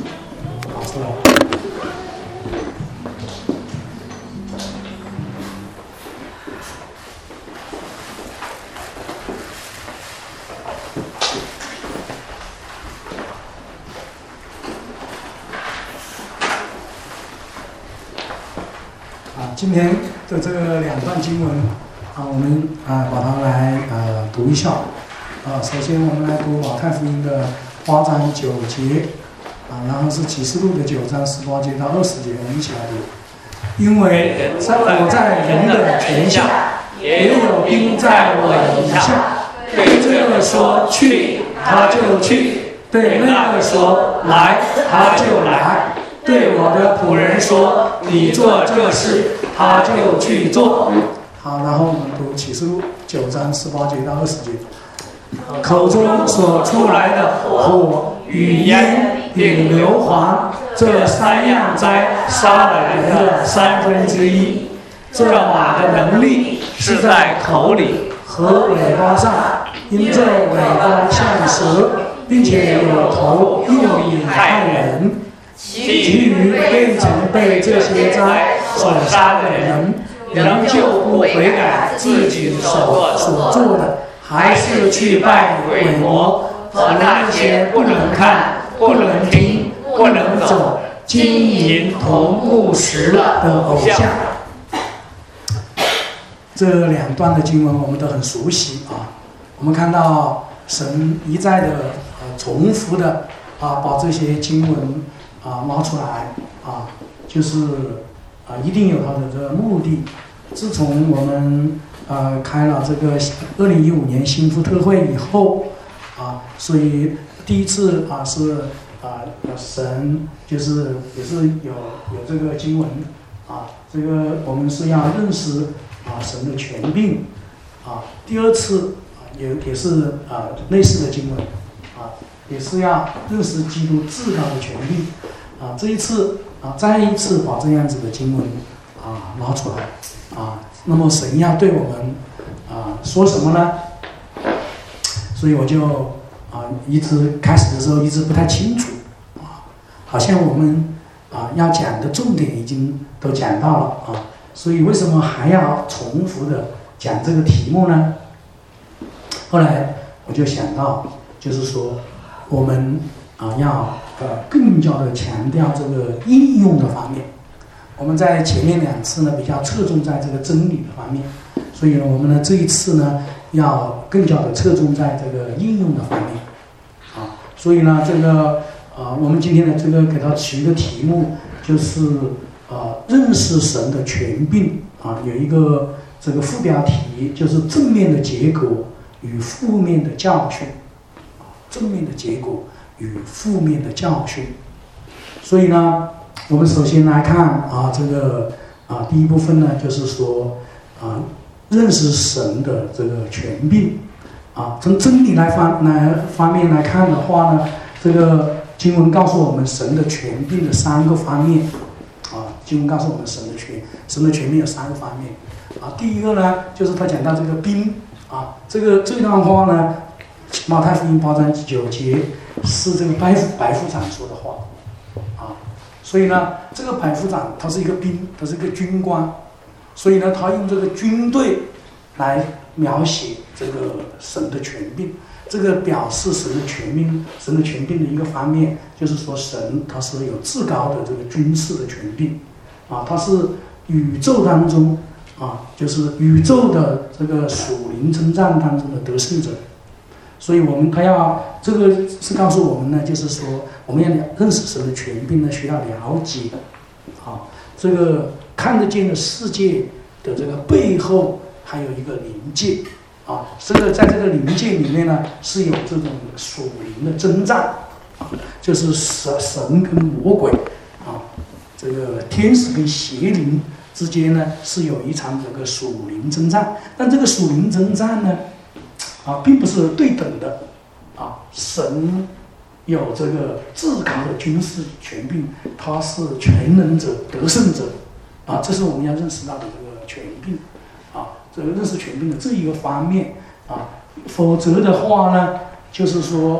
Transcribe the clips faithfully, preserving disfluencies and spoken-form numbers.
拿出来。啊，今天的这个两段经文啊，我们啊把它来呃读一下。啊，首先我们来读马太福音的八章九节，啊，然后是启示录的九章十八节到二十节，我们一起来读。因为在我在人的权下，也有兵在我以下。对这个说去，他就去；对那个说来，他就来；对我的仆人说你做这事，他就去做。好，然后我们读启示录九章十八节到二十节。口中所出来的火与烟与硫磺，这三样灾杀了人的三分之一。这马的能力是在头里和尾巴上，因这尾巴像蛇，并且有头又引害人。其余未曾被这些灾所杀的人，仍旧不悔改自己手所做的，还是去拜鬼魔和那些不能看、不能听、不能走、金银铜木石的偶像。这两段的经文我们都很熟悉啊。我们看到神一再的呃重复的啊把这些经文啊拿出来啊，就是啊一定有它的这个目的。自从我们呃，开了这个二零一五年新福特会以后，啊，所以第一次啊是啊神就是也是有有这个经文啊，这个我们是要认识啊神的权柄啊。第二次啊也也是啊类似的经文啊，也是要认识基督至高的权柄啊。这一次啊再一次把这样子的经文啊拿出来啊。那么神要对我们啊说什么呢？所以我就啊一直开始的时候一直不太清楚啊，好像我们啊要讲的重点已经都讲到了啊，所以为什么还要重复的讲这个题目呢？后来我就想到，就是说我们啊要呃更加的强调这个应用的方面。我们在前面两次呢比较侧重在这个真理的方面，所以呢我们呢这一次呢要更加的侧重在这个应用的方面啊。所以呢这个呃我们今天的这个给它取一个题目，就是呃认识神的权柄啊，有一个这个副标题就是正面的结果与负面的教训啊，正面的结果与负面的教训。所以呢我们首先来看啊，这个啊第一部分呢，就是说啊，认识神的这个权柄啊。从真理来方来方面来看的话呢，这个经文告诉我们神的权柄的三个方面啊。经文告诉我们神的权神的权柄有三个方面啊。第一个呢，就是他讲到这个兵啊，这个这段话呢，马太福音八章九节是这个白白副长说的话。所以呢，这个百夫长他是一个兵，他是一个军官，所以呢，他用这个军队来描写这个神的权柄，这个表示神的权柄，神的权柄的一个方面，就是说神他是有至高的这个军事的权柄啊，他是宇宙当中啊，就是宇宙的这个属灵征战当中的得胜者。所以我们他要这个是告诉我们呢，就是说我们要认识神的权柄呢，需要了解啊，这个看得见的世界的这个背后还有一个灵界啊，这个在这个灵界里面呢是有这种属灵的征战啊，就是神神跟魔鬼啊，这个天使跟邪灵之间呢是有一场这个属灵征战，但这个属灵征战呢啊，并不是对等的啊，神有这个至高的军事权柄，他是全能者、得胜者啊，这是我们要认识到的这个权柄啊，这个认识权柄的这一个方面啊，否则的话呢，就是说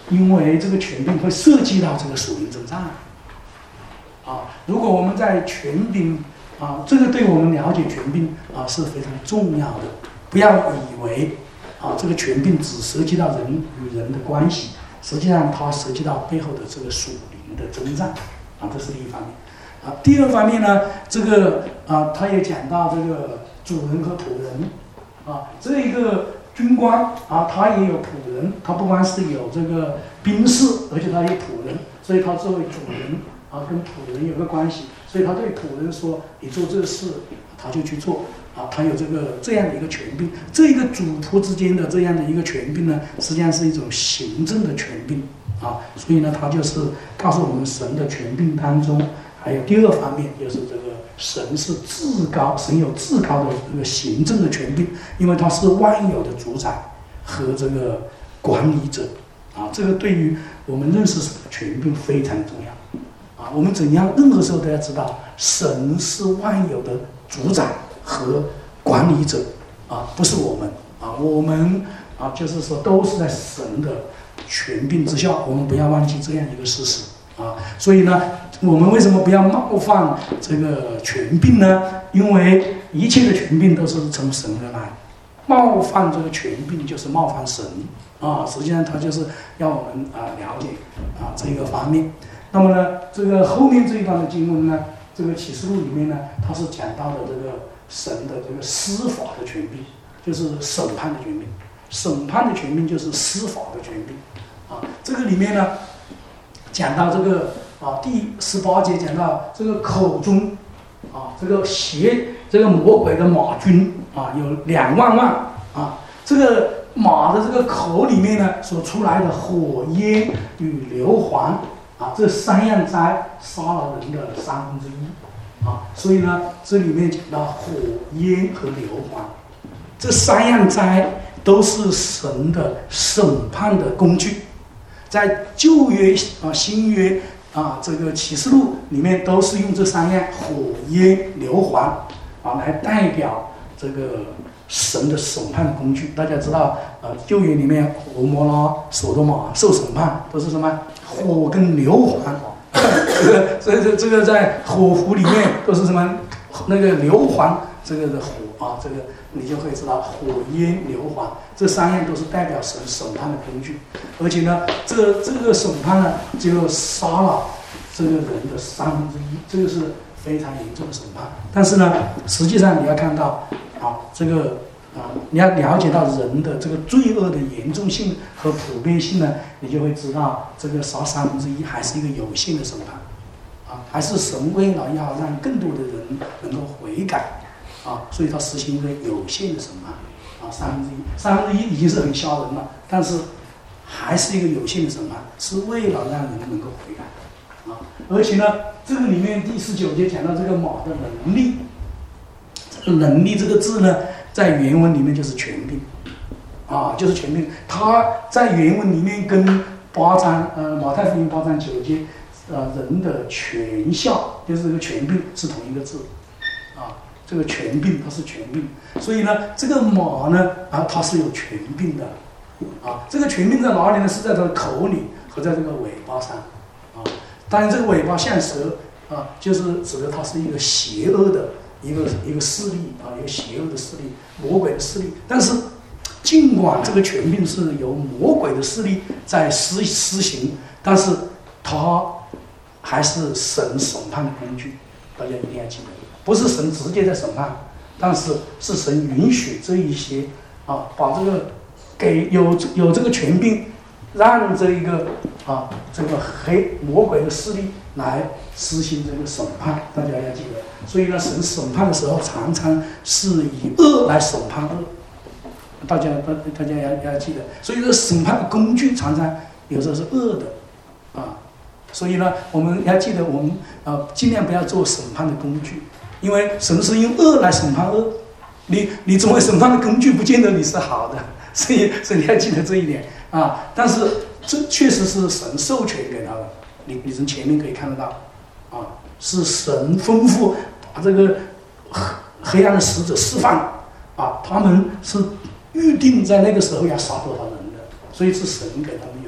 因为这个权柄会涉及到这个属灵征战。啊，如果我们在权柄啊，这个对我们了解权柄啊是非常重要的。不要以为啊，这个权柄只涉及到人与人的关系，实际上它涉及到背后的这个属灵的征战啊，这是第一方面。啊，第二方面呢，这个啊，他也讲到这个主人和仆人啊，这一个军官啊，他也有仆人，他不光是有这个兵士，而且他有仆人，所以他作为主人啊，跟仆人有个关系，所以他对仆人说：“你做这个事，他就去做。”啊，他有这个这样的一个权柄，这一个主仆之间的这样的一个权柄呢，实际上是一种行政的权柄啊，所以呢，他就是告诉我们神的权柄当中。还有第二方面，就是这个神是至高，神有至高的这个行政的权柄，因为他是万有的主宰和这个管理者啊。这个对于我们认识神的权柄非常重要啊。我们怎样，任何时候都要知道，神是万有的主宰和管理者啊，不是我们啊。我们啊，就是说都是在神的权柄之下，我们不要忘记这样一个事实。啊，所以呢，我们为什么不要冒犯这个权柄呢？因为一切的权柄都是从神而来，冒犯这个权柄就是冒犯神啊。实际上，他就是要我们啊了解啊这个方面。那么呢，这个后面这一段的经文呢，这个启示录里面呢，它是讲到的这个神的这个司法的权柄，就是审判的权柄。审判的权柄就是司法的权柄啊。这个里面呢，讲到这个啊，第十八节讲到这个口中啊，这个邪这个魔鬼的马军啊，有两万万啊，这个马的这个口里面呢所出来的火焰与硫磺啊，这三样灾杀了人的三分之一啊，所以呢，这里面讲到火焰和硫磺，这三样灾都是神的审判的工具。在旧约啊、新约啊，这个启示录里面都是用这三样火焰、硫磺啊来代表这个神的审判工具。大家知道，呃，旧约里面俄摩拉、索多玛受审判都是什么？火跟硫磺。这个、这个、这个在火湖里面都是什么？那个硫磺，这个的火啊，这个你就会知道火焰、硫磺这三样都是代表神审判的工具。而且呢，这这个审判呢，就杀了这个人的三分之一，这个是非常严重的审判。但是呢，实际上你要看到啊，这个啊，你要了解到人的这个罪恶的严重性和普遍性呢，你就会知道这个杀三分之一还是一个有限的审判啊，还是神为了要让更多的人能够悔改啊，所以他实行一个有限的审判啊，三分之一，三分之一已经是很吓人了，但是还是一个有限的审判，是为了让人能够悔改啊。而且呢，这个里面第十九节讲到这个马的能力，这个能力这个字呢，在原文里面就是权柄啊，就是权柄。它在原文里面跟八章呃马太福音八章九节呃人的权效，就是这个权柄是同一个字啊。这个权柄它是权柄，所以呢，这个马呢啊，它是有权柄的啊。这个权柄在哪里呢？是在它的口里和在这个尾巴上啊。当然，这个尾巴像蛇啊，就是指的它是一个邪恶的一个一个势力啊，一个邪恶的势力，魔鬼的势力。但是，尽管这个权柄是由魔鬼的势力在施施行，但是它还是神审判的工具，大家一定要记得。不是神直接在审判，但是是神允许这一些啊，把这个给有有这个权柄，让这一个啊这个黑魔鬼的势力来实行这个审判，大家要记得。所以呢，神审判的时候常常是以恶来审判恶，大家大大家要要记得。所以这个审判的工具常常有时候是恶的啊，所以呢，我们要记得，我们呃尽量不要做审判的工具。因为神是用恶来审判恶，你你作为审判的工具，不见得你是好的，所以所以你要记得这一点啊。但是这确实是神授权给他的，你你从前面可以看得到啊，是神吩咐把这个黑暗的使者释放啊，他们是预定在那个时候要杀多少人的，所以是神给他们有有这个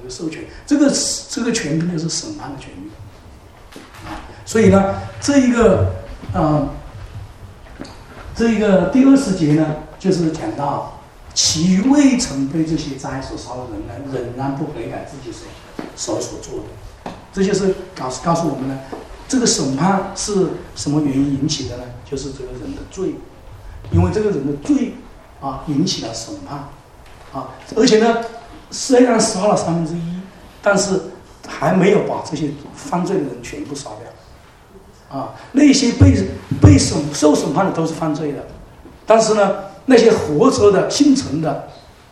个授权，这个这个权柄就是审判的权柄啊。所以呢，这一个呃，这一个第二十节呢，就是讲到其余未曾被这些灾所烧的人呢，仍然不悔改自己所所所做的，这就是告诉告诉我们呢，这个审判是什么原因引起的呢？就是这个人的罪，因为这个人的罪啊引起了审判啊，而且呢，虽然杀了三分之一，但是还没有把这些犯罪的人全部杀掉啊。那些被被审受审判的都是犯罪的，但是呢，那些活着的幸存的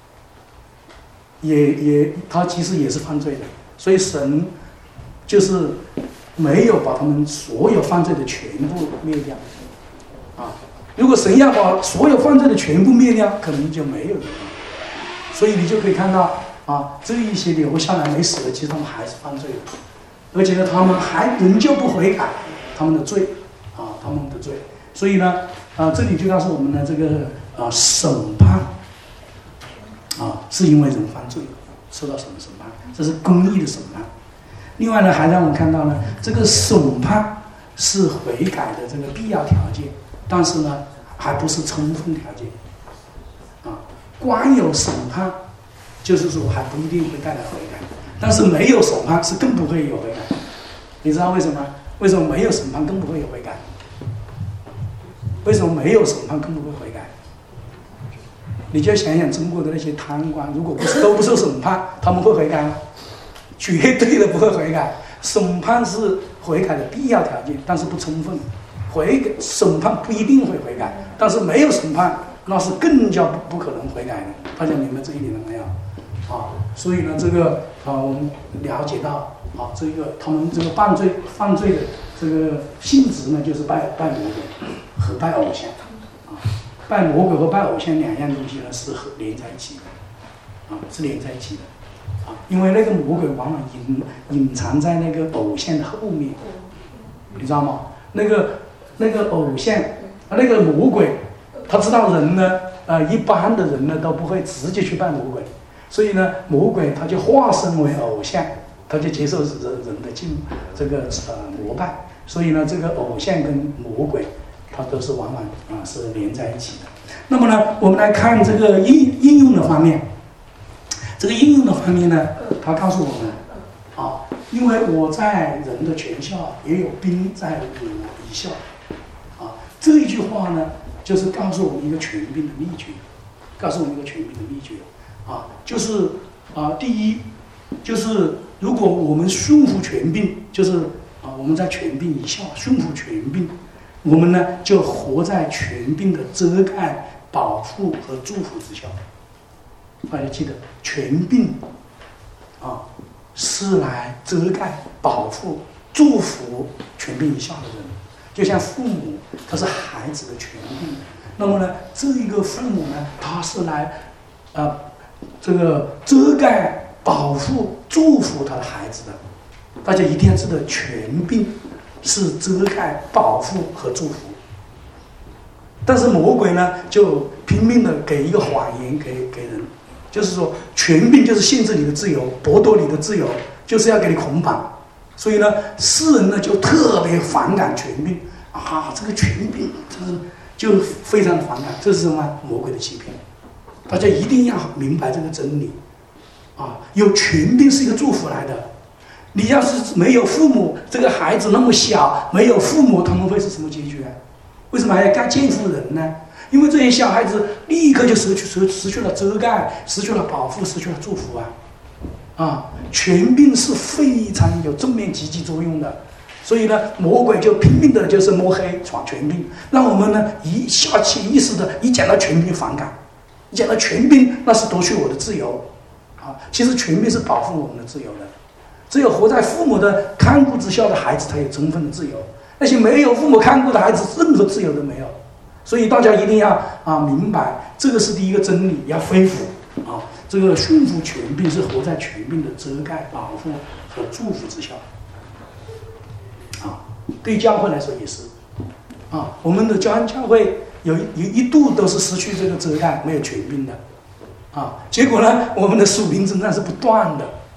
也也他其实也是犯罪的，所以神就是没有把他们所有犯罪的全部灭掉啊。如果神要把所有犯罪的全部灭掉，可能就没有人了。所以你就可以看到啊，这一些留下来没死的，其实他们还是犯罪的，而且呢，他们还仍旧不悔改他们的罪啊，他们的罪。所以呢，啊，这里就告诉我们呢，这个啊审判啊，是因为人犯罪受到什么审判？这是公义的审判。另外呢，还让我们看到呢，这个审判是悔改的这个必要条件，但是呢，还不是充分条件啊。光有审判，就是说还不一定会带来悔改，但是没有审判是更不会有悔改。你知道为什么？为什么没有审判更不会有悔改？为什么没有审判更不会悔改？你就想想中国的那些贪官，如果不是都不受审判，他们会悔改吗？绝对的不会悔改。审判是悔改的必要条件，但是不充分。悔改审判不一定会悔改，但是没有审判，那是更加不不可能悔改的。大家明白这一点了没有？啊，所以呢，这个啊，我们了解到啊，这个他们这个犯罪犯罪的这个性质呢，就是拜拜魔鬼和拜偶像啊，拜魔鬼和拜偶像两样东西呢是和连在一起的啊，是连在一起的啊，因为那个魔鬼往往隐隐藏在那个偶像的后面，你知道吗？那个那个偶像，那个魔鬼，他知道人呢，呃，一般的人呢都不会直接去拜魔鬼，所以呢，魔鬼他就化身为偶像，他就接受人人的敬这个呃膜拜，所以呢，这个偶像跟魔鬼，它都是往往啊、呃、是连在一起的。那么呢，我们来看这个应应用的方面，这个应用的方面呢，他告诉我们啊，因为我在人的全校，也有兵在我一校。这一句话呢，就是告诉我们一个权柄的秘诀，告诉我们一个权柄的秘诀啊，就是啊，第一，就是如果我们顺服权柄，就是啊，我们在权柄以下顺服权柄，我们呢就活在权柄的遮盖、保护和祝福之下。大家记得，权柄啊是来遮盖、保护、祝福权柄以下的人。就像父母，他是孩子的权柄，那么呢，这一个父母呢，他是来，呃，这个遮盖、保护、祝福他的孩子的。大家一定要知道，权柄是遮盖、保护和祝福。但是魔鬼呢，就拼命的给一个谎言给给人，就是说，权柄就是限制你的自由，剥夺你的自由，就是要给你捆绑。所以呢，世人呢就特别反感权柄啊，这个权柄就是就非常的反感，这是什么？魔鬼的欺骗。大家一定要明白这个真理啊！有权柄是一个祝福来的。你要是没有父母，这个孩子那么小，没有父母，他们会是什么结局啊？为什么还要干监护人呢？因为这些小孩子立刻就失去失失去了遮盖，失去了保护，失去了祝福啊！啊，权柄是非常有正面积极作用的，所以呢，魔鬼就拼命的就是摸黑闯权柄，让我们呢一下潜意识的，一讲到权柄反感，一讲到权柄那是夺取我的自由，啊，其实权柄是保护我们的自由的，只有活在父母的看顾之下的孩子才有充分的自由，那些没有父母看顾的孩子，任何自由都没有，所以大家一定要啊明白，这个是第一个真理，要恢复啊。这个顺服权柄是活在权柄的遮盖、保护和祝福之下，啊，对教会来说也是，啊，我们的教安教会有有一度都是失去这个遮盖，没有权柄的，啊，结果呢，我们的属灵征战是不断的，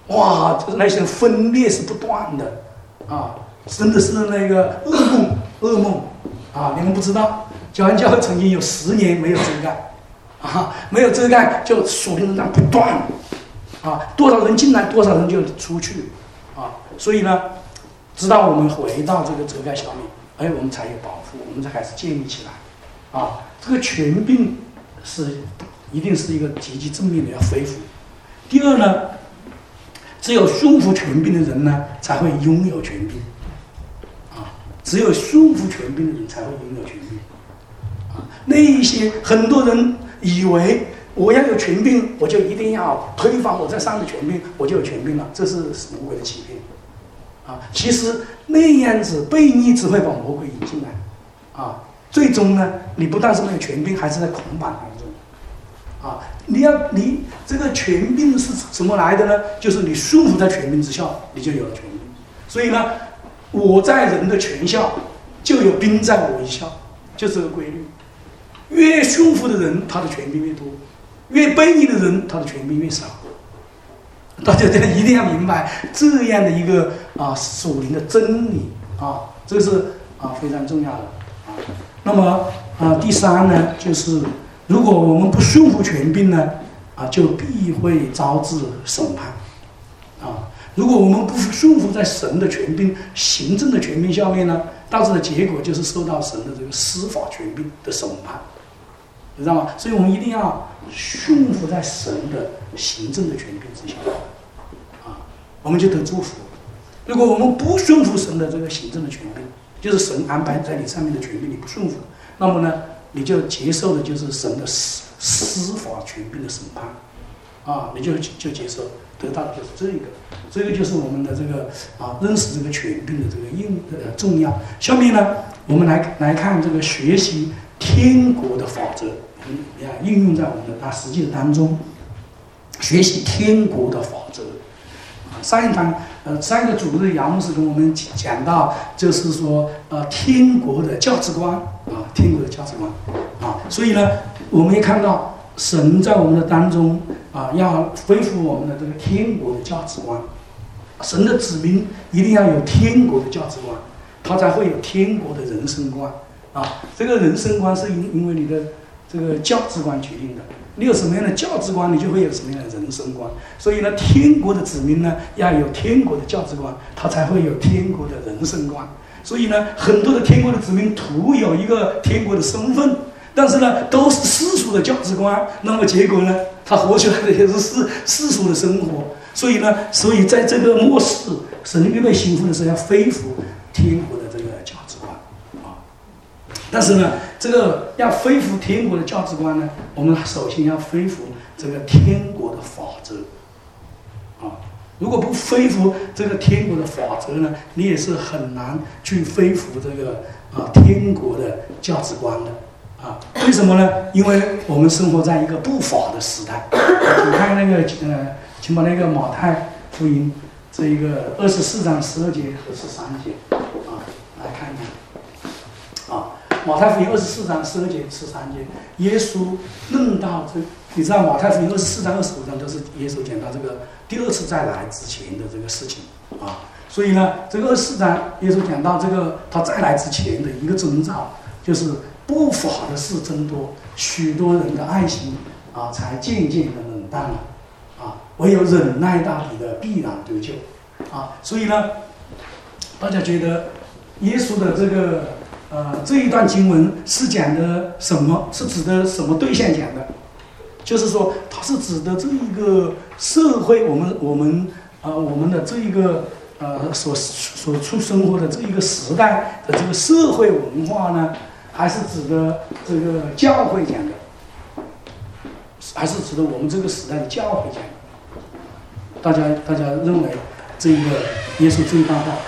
哇，就是那些分裂是不断的啊，真的是那个噩梦，噩梦啊！你们不知道，教会教会曾经有十年没有遮盖啊，没有遮盖就属灵的战不断啊，多少人进来，多少人就出去啊，所以呢，直到我们回到这个遮盖消灭，哎，我们才有保护，我们才开始建立起来啊。这个权柄是一定是一个积极正面的，要恢复。第二呢，只有顺服权柄的人呢，才会拥有权柄啊。只有顺服权柄的人才会拥有权柄啊。那一些很多人以为我要有权柄，我就一定要推翻我在上的权柄，我就有权柄了，这是魔鬼的欺骗啊。其实那样子悖逆只会把魔鬼引进来啊。最终呢，你不但是没有权柄，还是在捆绑当中啊。你要你这个权柄是什么来的呢？就是你顺服在权柄之下，你就有了权柄。所以呢，我在人的权下，就有兵在我以下，就这个规律。越顺服的人，他的权柄越多；越悖逆的人，他的权柄越少。大家一定要明白这样的一个啊属灵的真理啊，这是啊非常重要的啊。那么啊，第三呢，就是如果我们不顺服权柄呢，啊，就必会招致审判啊。如果我们不顺服在神的权柄、行政的权柄下面呢，导致的结果就是受到神的这个司法权柄的审判，你知道吗？所以我们一定要顺服在神的行政的权柄之下啊，我们就得祝福。如果我们不顺服神的这个行政的权柄，就是神安排在你上面的权柄，你不顺服，那么呢，你就接受的就是神的司司法权柄的审判，啊，你就就接受，得到的就是这个，这个就是我们的这个啊，认识这个权柄的这个应呃重要。下面呢，我们来来看这个学习天国的法则，嗯，呀，应用在我们的大实际的当中，学习天国的法则。上一堂，呃，上一个主日杨牧师跟我们讲到，就是说，呃，天国的价值观啊，天国的价值观啊，所以呢，我们也看到神在我们的当中啊，要恢复我们的这个天国的价值观。神的子民一定要有天国的价值观，他才会有天国的人生观啊。这个人生观是因因为你的这个价值观决定的。你有什么样的价值观，你就会有什么样的人生观。所以呢，天国的子民呢，要有天国的价值观，他才会有天国的人生观。所以呢，很多的天国的子民徒有一个天国的身份，但是呢，都是世俗的价值观。那么结果呢，他活出来的也是世世俗的生活。所以呢，所以在这个末世，神预备幸福的时候，要恢复天国的这个价值观啊。但是呢，这个要恢复天国的价值观呢，我们首先要恢复这个天国的法则啊。如果不恢复这个天国的法则呢，你也是很难去恢复这个啊天国的价值观的啊。为什么呢？因为我们生活在一个不法的时代。你看那个呃，请把那个马太福音这一个二十四章十二节和十三节啊来看一看啊。马太福音二十四章十二节、十三节，耶稣论到这，你知道马太福音二十四章、二十五章都是耶稣讲到这个第二次再来之前的这个事情啊。所以呢，这个二十四章耶稣讲到这个他再来之前的一个征兆，就是不法的事增多，许多人的爱心啊才渐渐的冷淡了啊，唯有忍耐到底的必然得救啊。所以呢，大家觉得耶稣的这个。呃，这一段经文是讲的什么？是指的什么对象讲的？就是说，它是指的这一个社会，我们我们呃我们的这一个呃所所处生活的这一个时代的这个社会文化呢，还是指的这个教会讲的？还是指的我们这个时代的教会讲的？大家大家认为这一个耶稣这一段话？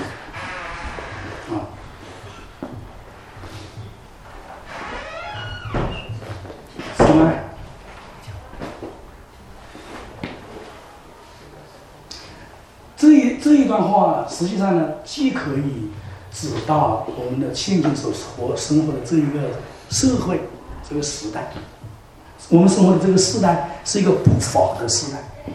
这一这一段话，实际上呢，既可以指到我们的现今所活生活的这一个社会这个时代，我们生活的这个时代是一个不法的时代啊，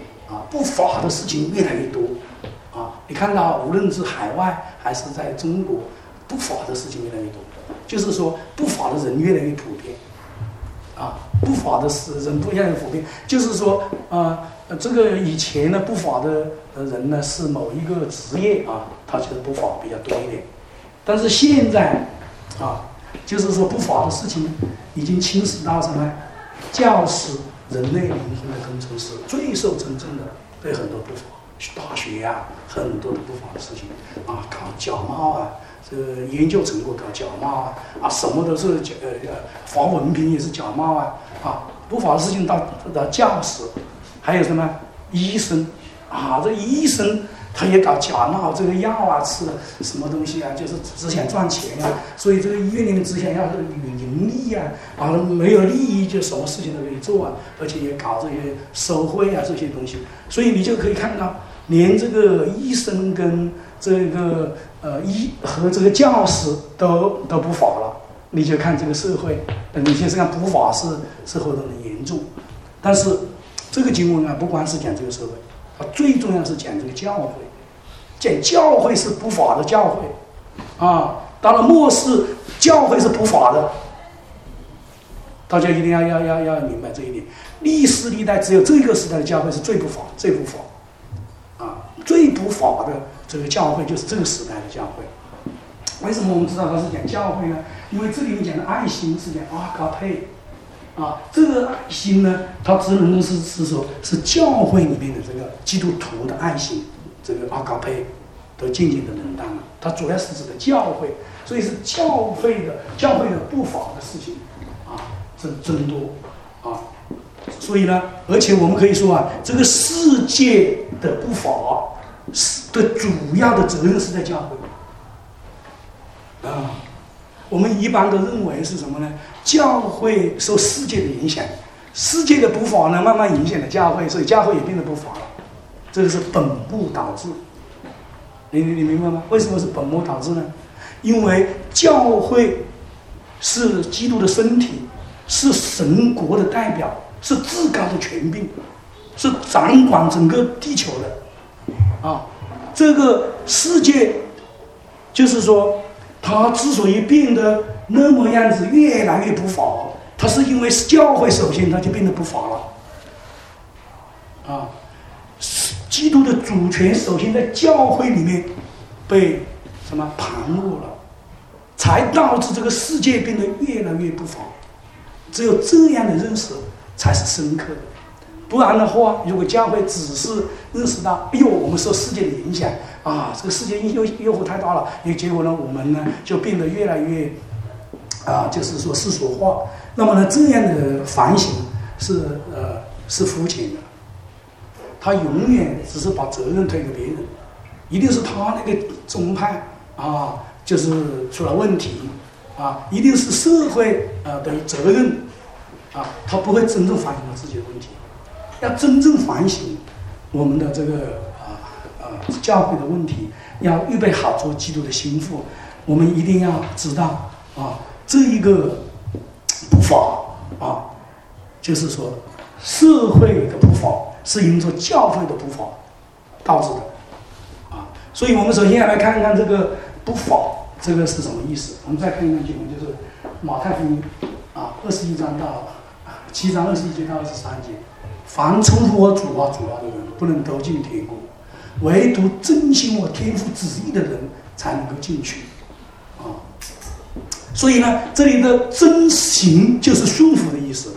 不法的事情越来越多啊！你看到无论是海外还是在中国，不法的事情越来越多，就是说不法的人越来越普遍啊！不法的事人不越来越普遍，就是说呃这个以前呢不法的人呢是某一个职业啊，他觉得不法比较多一点，但是现在啊，就是说不法的事情已经侵蚀到什么教师、人类灵魂的工程师最受尊重的，对很多不法大学啊，很多的不法的事情啊，搞假冒啊，这个研究成果搞假冒啊，啊什么都是假呃呃发文凭也是假冒啊，啊不法的事情到到教师，还有什么医生啊，这医生他也搞假冒，这个药啊吃的什么东西啊，就是只想赚钱啊，所以这个医院里面只想要有盈利啊，啊没有利益就什么事情都可以做啊，而且也搞这些收贿啊这些东西，所以你就可以看到，连这个医生跟这个呃医和这个教师都都不法了，你就看这个社会，你就是看不法是是何等的严重，但是这个经文啊，不光是讲这个社会，它最重要是讲这个教会。讲教会是不法的教会啊，到了末世教会是不法的，大家一定要要要要明白这一点。历史历代只有这个时代的教会是最不法最不法啊，最不法的这个教会就是这个时代的教会。为什么我们知道它是讲教会呢？因为这里面讲的爱心是讲阿嘎佩啊，这个爱心呢，它只能够是是说是教会里面的这个基督徒的爱心。这个阿嘎佩都渐渐的冷淡了，它主要是指的教会，所以是教会的教会的不法的事情啊，增增多啊，所以呢，而且我们可以说啊，这个世界的不法的主要的责任是在教会啊。我们一般都认为是什么呢？教会受世界的影响，世界的不法呢，慢慢影响了教会，所以教会也变得不法了。这个是本末倒置，你你明白吗？为什么是本末倒置呢？因为教会是基督的身体，是神国的代表，是至高的权柄，是掌管整个地球的啊。这个世界就是说，它之所以变得那么样子，越来越不法，它是因为教会首先它就变得不法了啊。基督的主权首先在教会里面被什么盘落了，才导致这个世界变得越来越不法。只有这样的认识才是深刻的，不然的话，如果教会只是认识到，哎呦，我们受世界的影响啊，这个世界诱诱惑太大了，也结果呢，我们呢就变得越来越啊，就是说世俗化。那么呢，这样的反省是呃是肤浅的。他永远只是把责任推给别人，一定是他那个宗派啊，就是出了问题啊，一定是社会啊的责任啊，他不会真正反省到自己的问题。要真正反省我们的这个啊啊教会的问题，要预备好做基督的心腹。我们一定要知道啊，这一个不法啊，就是说社会的不法。是因着教会的不法导致的啊，所以我们首先要来看看这个不法，这个是什么意思？我们再看一看经文，就是马太福音啊，二十一章到七章二十一节到二十三节，凡称呼我主啊主啊的人，不能都进天国，唯独遵行我天父旨意的人才能够进去啊。所以呢，这里的遵行就是顺服的意思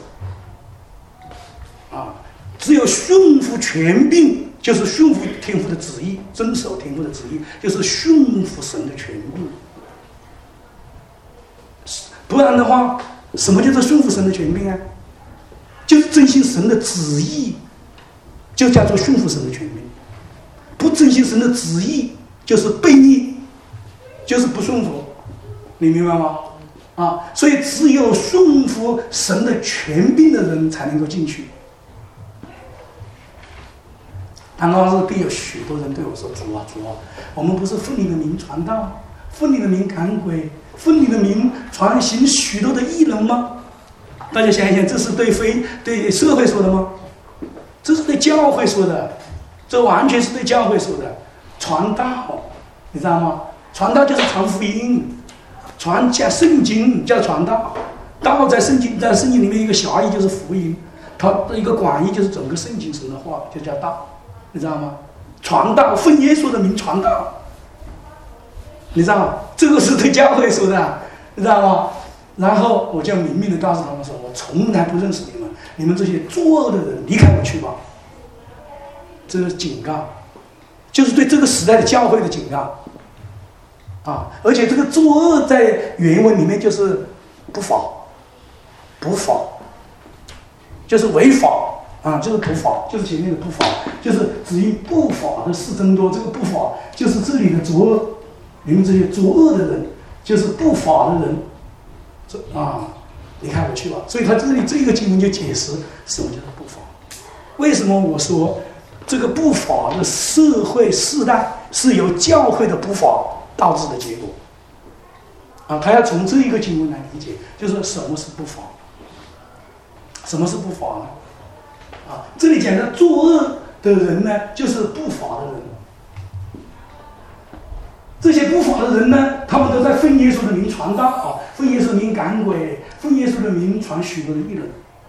啊。只有顺服权柄，就是顺服天父的旨意，遵守天父的旨意，就是顺服神的权柄。不然的话，什么叫做顺服神的权柄啊？就是遵行神的旨意，就叫做顺服神的权柄。不遵行神的旨意，就是悖逆，就是不顺服。你明白吗？啊，所以只有顺服神的权柄的人才能够进去。当时必有许多人对我说：“主啊，主啊，我们不是奉你的名传道，奉你的名赶鬼，奉你的名传行许多的异能吗？”大家想一想，这是对非对社会说的吗？这是对教会说的这完全是对教会说的。传道，你知道吗？传道就是传福音，传讲圣经叫传道。道在圣经，在圣经里面一个狭义就是福音，它的一个广义就是整个圣经神的话，就叫道，你知道吗？传道，奉耶稣的名传道，你知道吗？这个是对教会说的，你知道吗？然后我就明明的告诉他们说，我从来不认识你们，你们这些作恶的人，离开我去吧。这是警告，就是对这个时代的教会的警告啊！而且这个作恶在原文里面就是不法，不法，就是违法啊，就是不法，就是前面的不法，就是指因不法的事增多。这个不法就是这里的作恶，你们这些作恶的人，就是不法的人，这啊，离开我去吧。所以他这里这个经文就解释什么叫做不法。为什么我说这个不法的社会世代是由教会的不法导致的结果？啊，他要从这一个经文来理解，就是什么是不法，什么是不法呢？啊，这里讲的作恶的人呢，就是不法的人。这些不法的人呢，他们都在奉耶稣的名传道啊，奉耶稣的名赶鬼，奉耶稣的名传许多的异人。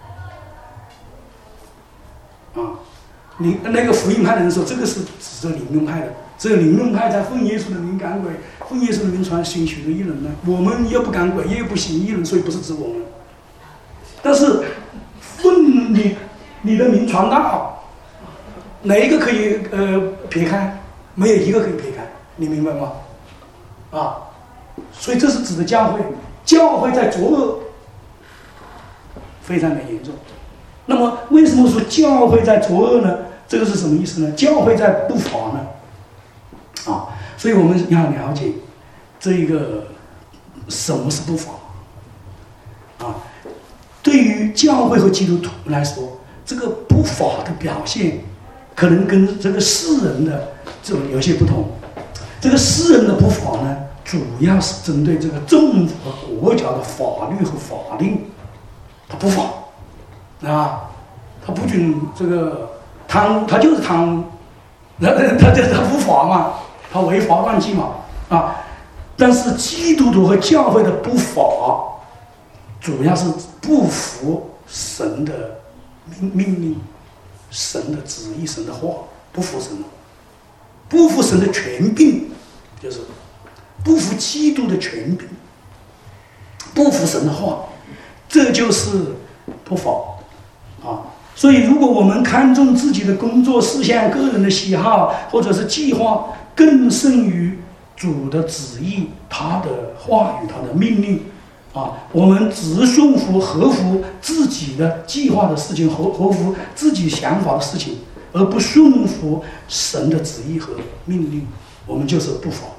啊，你那个福音派的人说，这个是指着灵用派的，只有灵用派在奉耶稣的名赶鬼，奉耶稣的名传行许多异人呢。我们又不赶鬼，又不行异人，所以不是指我们。但是奉你你的名传道，哪一个可以呃撇开？没有一个可以撇开，你明白吗？啊，所以这是指的教会，教会在作恶非常的严重。那么为什么说教会在作恶呢？这个是什么意思呢？教会在不法呢？啊，所以我们要了解这个什么是不法啊。对于教会和基督徒来说，这个不法的表现可能跟这个世人的这种有些不同。这个世人的不法呢，主要是针对这个政府和国家的法律和法令，它不法啊，它不仅这个贪污，它就是贪污，那它就是它不法嘛，它违法乱纪嘛啊。但是基督徒和教会的不法，主要是不服神的命命令、神的旨意、神的话，不服神，不服神的权柄，就是不服基督的权柄，不服神的话，这就是不法啊。所以，如果我们看重自己的工作事项、个人的喜好或者是计划，更胜于主的旨意、他的话语、他的命令啊，我们只顺服合乎自己的计划的事情，合合乎自己想法的事情，而不顺服神的旨意和命令，我们就是不法，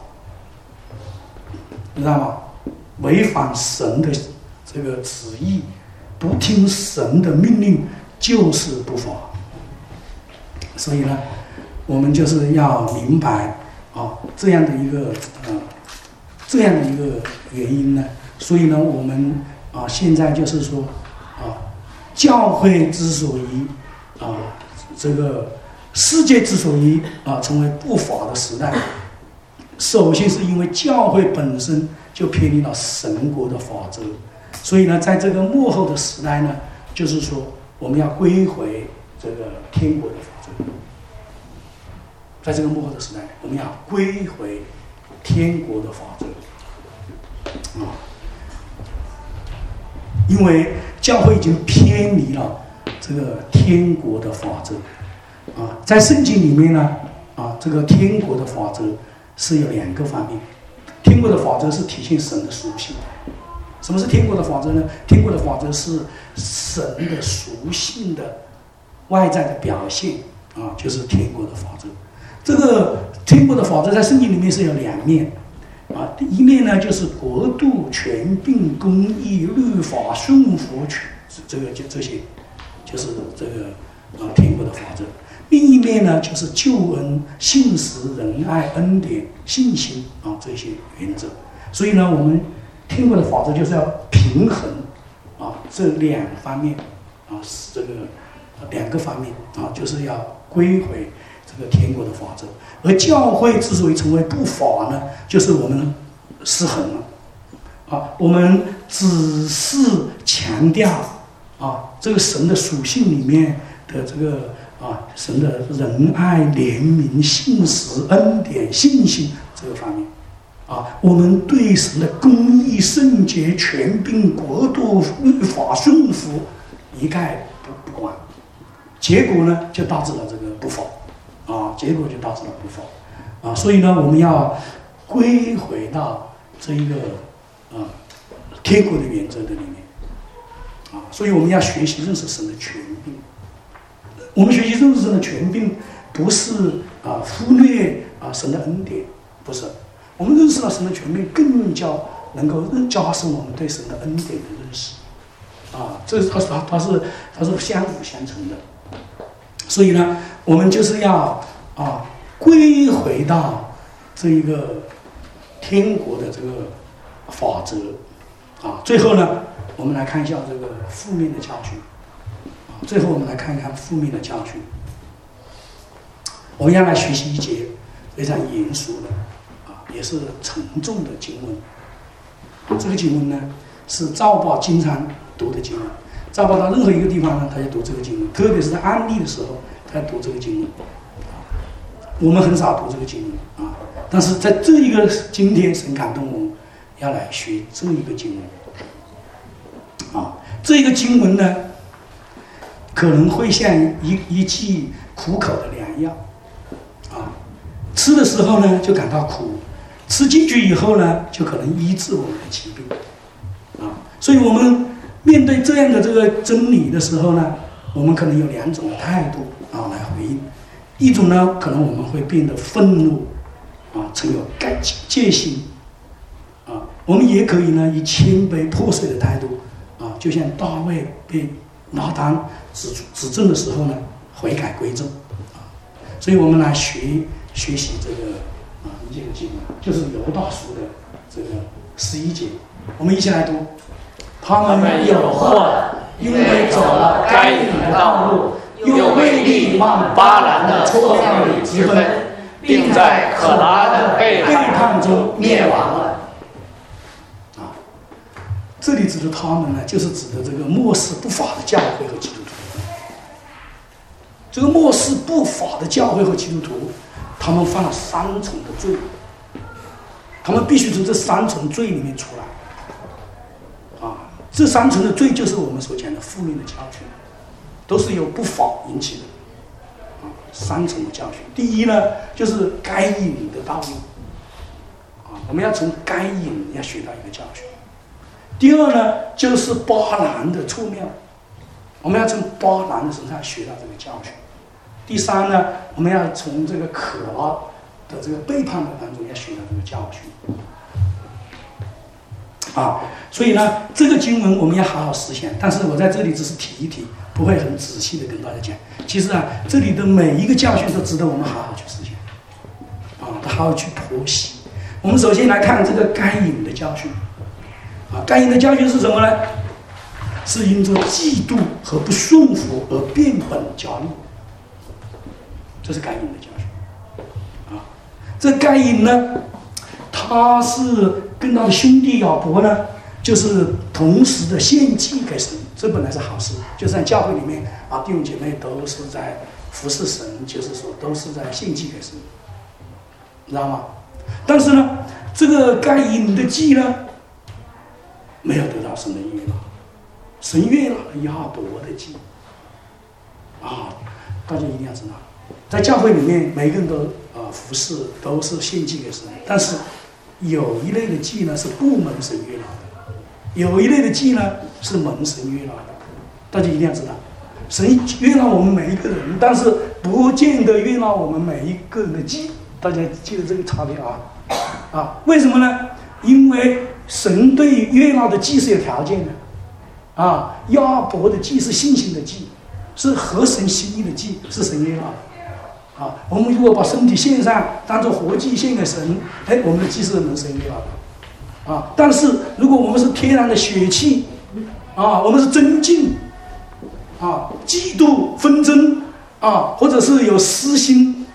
你知道吗？违反神的这个旨意，不听神的命令，就是不法。所以呢，我们就是要明白啊，这样的一个呃，这样的一个原因呢。所以呢，我们啊，现在就是说啊，教会之所以啊，这个世界之所以啊成为不法的时代，首先是因为教会本身就偏离了神国的法则。所以呢，在这个末后的时代呢，就是说我们要归回这个天国的法则。在这个末后的时代，我们要归回天国的法则啊。因为教会已经偏离了这个天国的法则啊，在圣经里面呢，啊，这个天国的法则是有两个方面。天国的法则是体现神的属性。什么是天国的法则呢？天国的法则是神的属性的外在的表现啊，就是天国的法则。这个天国的法则在圣经里面是有两面。啊，第一面呢，就是国度、权柄、公义、律法、顺服权，这个就这些，就是这个啊天国的法则。另一面呢，就是救恩、信实、仁爱、恩典、信心啊这些原则。所以呢，我们天国的法则就是要平衡啊这两方面啊这个两个方面啊，就是要归回这个天国的法则。而教会之所以成为不法呢，就是我们失衡了啊，我们只是强调啊这个神的属性里面的这个啊神的仁爱、怜悯、信实、恩典、信心这个方面啊，我们对神的公义、圣洁、权柄、国度、律法顺服一概不不管，结果呢就导致了这个不法啊，结果就导致了不法啊，所以呢我们要归回到这一个啊天国的原则的里面啊，所以我们要学习认识神的权柄。我们学习认识神的权柄，不是啊忽略啊神的恩典，不是。我们认识到神的权柄，更加能够加深我们对神的恩典的认识啊，这是它是它是它是相辅相成的。所以呢，我们就是要啊归回到这一个天国的这个法则啊。最后呢，我们来看一下这个负面的教训啊。最后我们来看一看负面的教训。我们要来学习一节非常严肃的啊，也是沉重的经文。这个经文呢，是赵宝经常读的经文。赵宝到任何一个地方呢，他就读这个经文，特别是在安利的时候，他读这个经文。我们很少读这个经文啊，但是在这一个今天，神感动我们要来学这一个经文啊。这个经文呢，可能会像一一剂苦口的良药啊，吃的时候呢就感到苦，吃进去以后呢，就可能医治我们的疾病啊。所以我们面对这样的这个真理的时候呢，我们可能有两种的态度啊来回应。一种呢，可能我们会变得愤怒啊，存有戒心啊。我们也可以呢，以谦卑破碎的态度啊，就像大卫被拿单指指正的时候呢，悔改归正啊。所以我们来学学习这个啊这个经文，就是犹大书的这个十一节，我们一起来读。他们有祸了，因为走了该隐的道路，又为利往巴兰的错谬里直奔，并在可拉的背叛中灭亡了。啊，这里指的他们呢，就是指的这个末世不法的教会和基督徒。这个末世不法的教会和基督徒，他们犯了三重的罪，他们必须从这三重罪里面出来。啊，这三重的罪就是我们所讲的负面的教训。都是由不法引起的啊，三重的教训。第一呢，就是该隐的道路啊，我们要从该隐要学到一个教训。第二呢，就是巴兰的错谬，我们要从巴兰的身上学到这个教训。第三呢，我们要从这个可拉的这个背叛的当中要学到这个教训啊。所以呢，这个经文我们要好好思想，但是我在这里只是提一提，不会很仔细的跟大家讲。其实啊，这里的每一个教训都值得我们好好去思想啊，好好去剖析。我们首先来看这个该隐的教训啊，该隐的教训是什么呢？是因着嫉妒和不顺服而变本加厉，这是该隐的教训啊。这该隐呢，他是跟他的兄弟亚伯呢，就是同时的献祭给神，这本来是好事。就在教会里面啊，弟兄姐妹都是在服侍神，就是说都是在献祭给神，知道吗？但是呢，这个该隐的祭呢，没有得到神的悦纳，神悦纳了亚伯的祭啊。大家一定要知道，在教会里面，每个人都啊服侍都是献祭给神，但是有一类的祭呢是不蒙神悦纳的，有一类的祭呢是蒙神悦纳的。大家一定要知道，神悦纳我们每一个人，但是不见得悦纳我们每一个人的祭。大家记得这个差别啊啊！为什么呢？因为神对悦纳的祭是有条件的啊。亚伯的祭是信心的祭，是合神心意的祭，是神悦纳的啊。我们如果把身体献上，当做活祭献给神，哎，我们的祭是能神悦纳的啊。但是如果我们是天然的血气啊，我们是尊敬啊、嫉妒、纷争啊，或者是有私心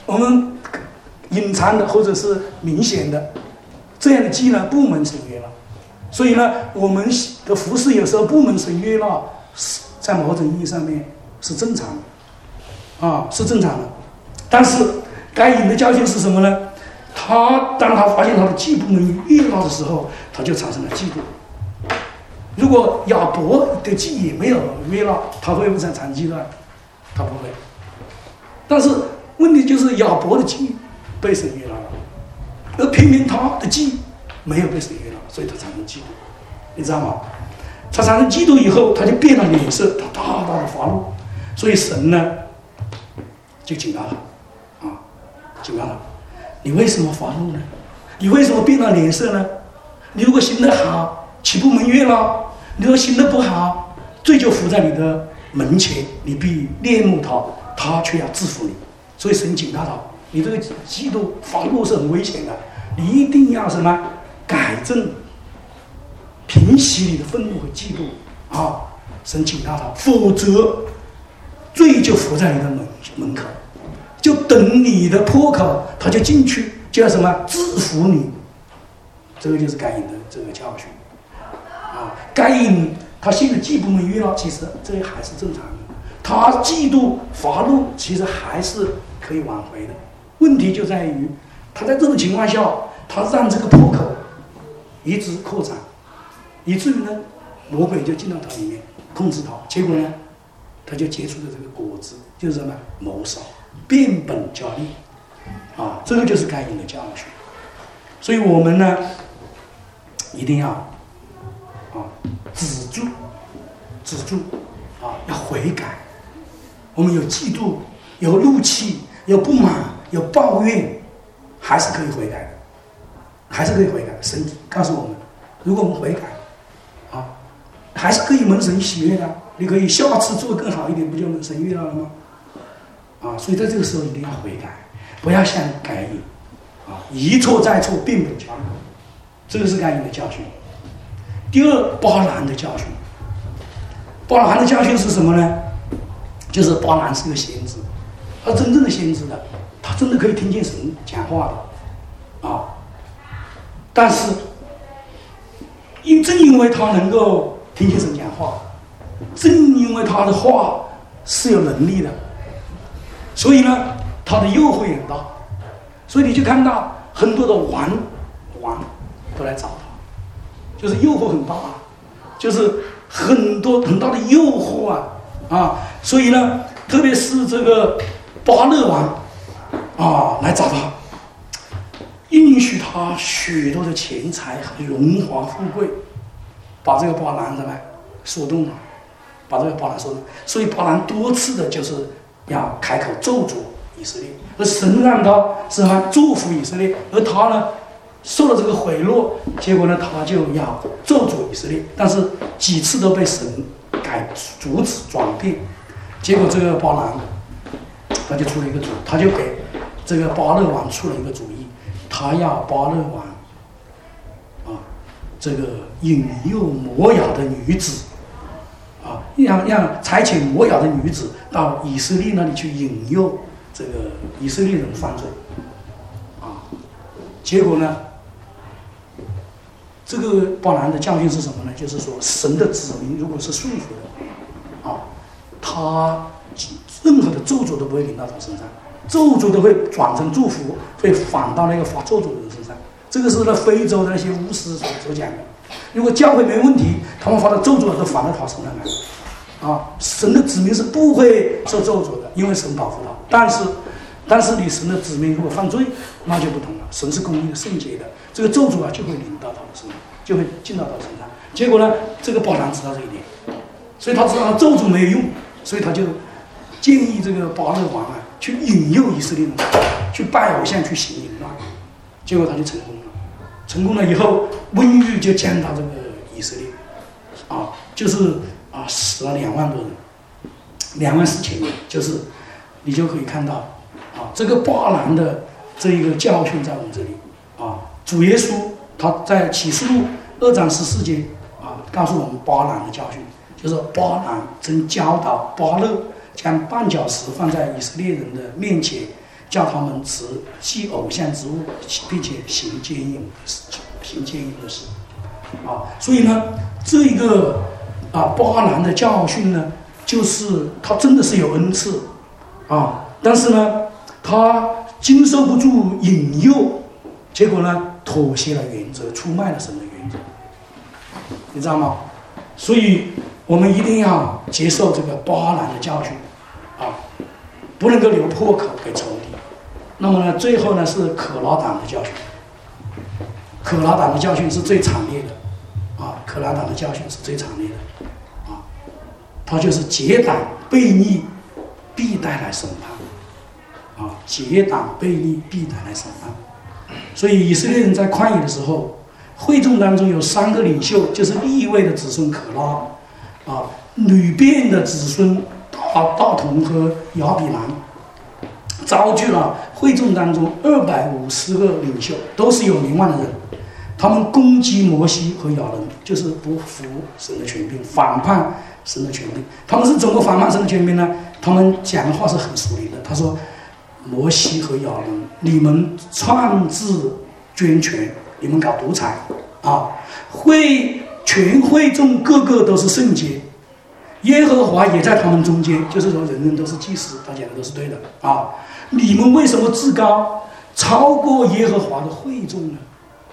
我们隐藏的或者是明显的这样的忌呢，不蒙神悦纳。所以呢，我们的服侍有时候不蒙神悦纳，在某种意义上面是正常的，啊，是正常的。但是该隐的教训是什么呢？他当他发现他的忌不能悦纳的时候，他就产生了嫉妒。如果亚伯的忌也没有悦纳，他会不会产生嫉妒？他不会。但是问题就是亚伯的忌被神悦纳了，而偏偏他的忌没有被神悦纳，所以他产生嫉妒，你知道吗？他产生嫉妒以后，他就变了脸色，他大大的发怒，所以神呢就警告他，啊，警告他，你为什么发怒呢？你为什么变了脸色呢？你如果行得好，岂不蒙悦纳？你若行得不好，罪就伏在你的门前，你必恋慕他，他却要制服你。所以神警告他，你这个嫉妒发怒是很危险的，你一定要什么改正，平息你的愤怒和嫉妒啊！神警告他，否则罪就伏在你的门门口，就等你的破口，他就进去，就要什么制服你。这个就是该隐的这个教训啊！该隐他现在既不蒙悦纳，其实这还是正常的。他嫉妒发怒，其实还是可以挽回的。问题就在于，他在这种情况下，他让这个破口一直扩展，以至于呢，魔鬼就进到他里面控制他。结果呢，他就结出了这个果子，就是什么谋杀、变本加厉啊！这个就是该隐的教训。所以我们呢，一定要啊止住，止住啊，要悔改。我们有嫉妒，有怒气，有不满，有抱怨，还是可以悔改的，还是可以悔改。神告诉我们，如果我们悔改，啊，还是可以蒙神喜悦的。你可以下次做更好一点，不就蒙神悦纳了吗？啊，所以在这个时候一定要悔改，不要像该隐，啊，一错再错，变本加厉。这个是该隐的教训。第二，巴兰的教训。巴兰的教训是什么呢？就是巴兰是个先知，他真正的先知的，他真的可以听见神讲话的，啊！但是，因正因为他能够听见神讲话，正因为他的话是有能力的，所以呢，他的诱惑也很大。所以你就看到很多的王王都来找他，就是诱惑很大，就是很多很大的诱惑啊啊！所以呢，特别是这个巴勒王啊来找他，允许他许多的钱财和荣华富贵，把这个巴兰的呢说动了，把这个巴兰说动。所以巴兰多次的就是要开口咒诅以色列，而神让他是什么祝福以色列，而他呢受了这个贿赂，结果呢他就要咒诅以色列，但是几次都被神改阻止转变。结果这个巴兰他就出了一个主，他就给这个巴勒王出了一个主意，他要巴勒王啊这个引诱摩押的女子啊，让让差遣摩押的女子到以色列那里去引诱这个以色列人犯罪啊。结果呢，这个巴兰的教训是什么呢？就是说神的子民如果是顺服的啊，他任何的咒诅都不会临到他身上，咒诅都会转成祝福，会反到那个发咒诅的人身上。这个是那非洲的那些巫师所所讲的。如果教会没问题，他们发的咒诅都反到他身上来。啊，神的子民是不会受咒诅的，因为神保护他。但是，但是你神的子民如果犯罪，那就不同了。神是公义的、圣洁的，这个咒诅啊就会临到他的身上，就会进到他身上。结果呢，这个巴兰知道这一点，所以他知道咒诅没有用，所以他就建议这个巴勒王啊去引诱以色列人去拜偶像、去行淫乱。结果他就成功了。成功了以后，瘟疫就降到这个以色列，啊，就是啊死了两万多人，两万四千人，就是你就可以看到啊这个巴兰的这一个教训在我们这里啊。主耶稣他在启示录二章十四节啊告诉我们巴兰的教训，就是巴兰曾教导巴勒将绊脚石放在以色列人的面前， 叫他们持祭偶像之物，并且行奸淫的事情，行奸淫的事。啊，所以呢，这一个啊巴兰的教训呢，就是他真的是有恩赐啊，但是呢，他经受不住引诱，结果呢，妥协了原则，出卖了神的原则，你知道吗？所以我们一定要接受这个巴兰的教训啊，不能够留破口给仇敌。那么呢，最后呢是可拉党的教训，可拉党的教训是最惨烈的。啊，可拉党的教训是最惨烈的，啊，他就是结党悖逆，必带来审判，啊，结党悖逆必带来审判。所以以色列人在旷野的时候，会众当中有三个领袖，就是利未的子孙可拉，啊，吕遍的子孙大大同和亚比兰，招聚了会众当中二百五十个领袖，都是有名望的人。他们攻击摩西和亚伦，就是不服神的权柄，反叛神的权柄。他们是怎么反叛神的权柄呢？他们讲的话是很熟练的。他说：“摩西和亚伦，你们篡制捐权，你们搞独裁啊！会全会众个个都是圣洁，耶和华也在他们中间，就是说人人都是祭司。他讲的都是对的啊！你们为什么自高，超过耶和华的会众呢？”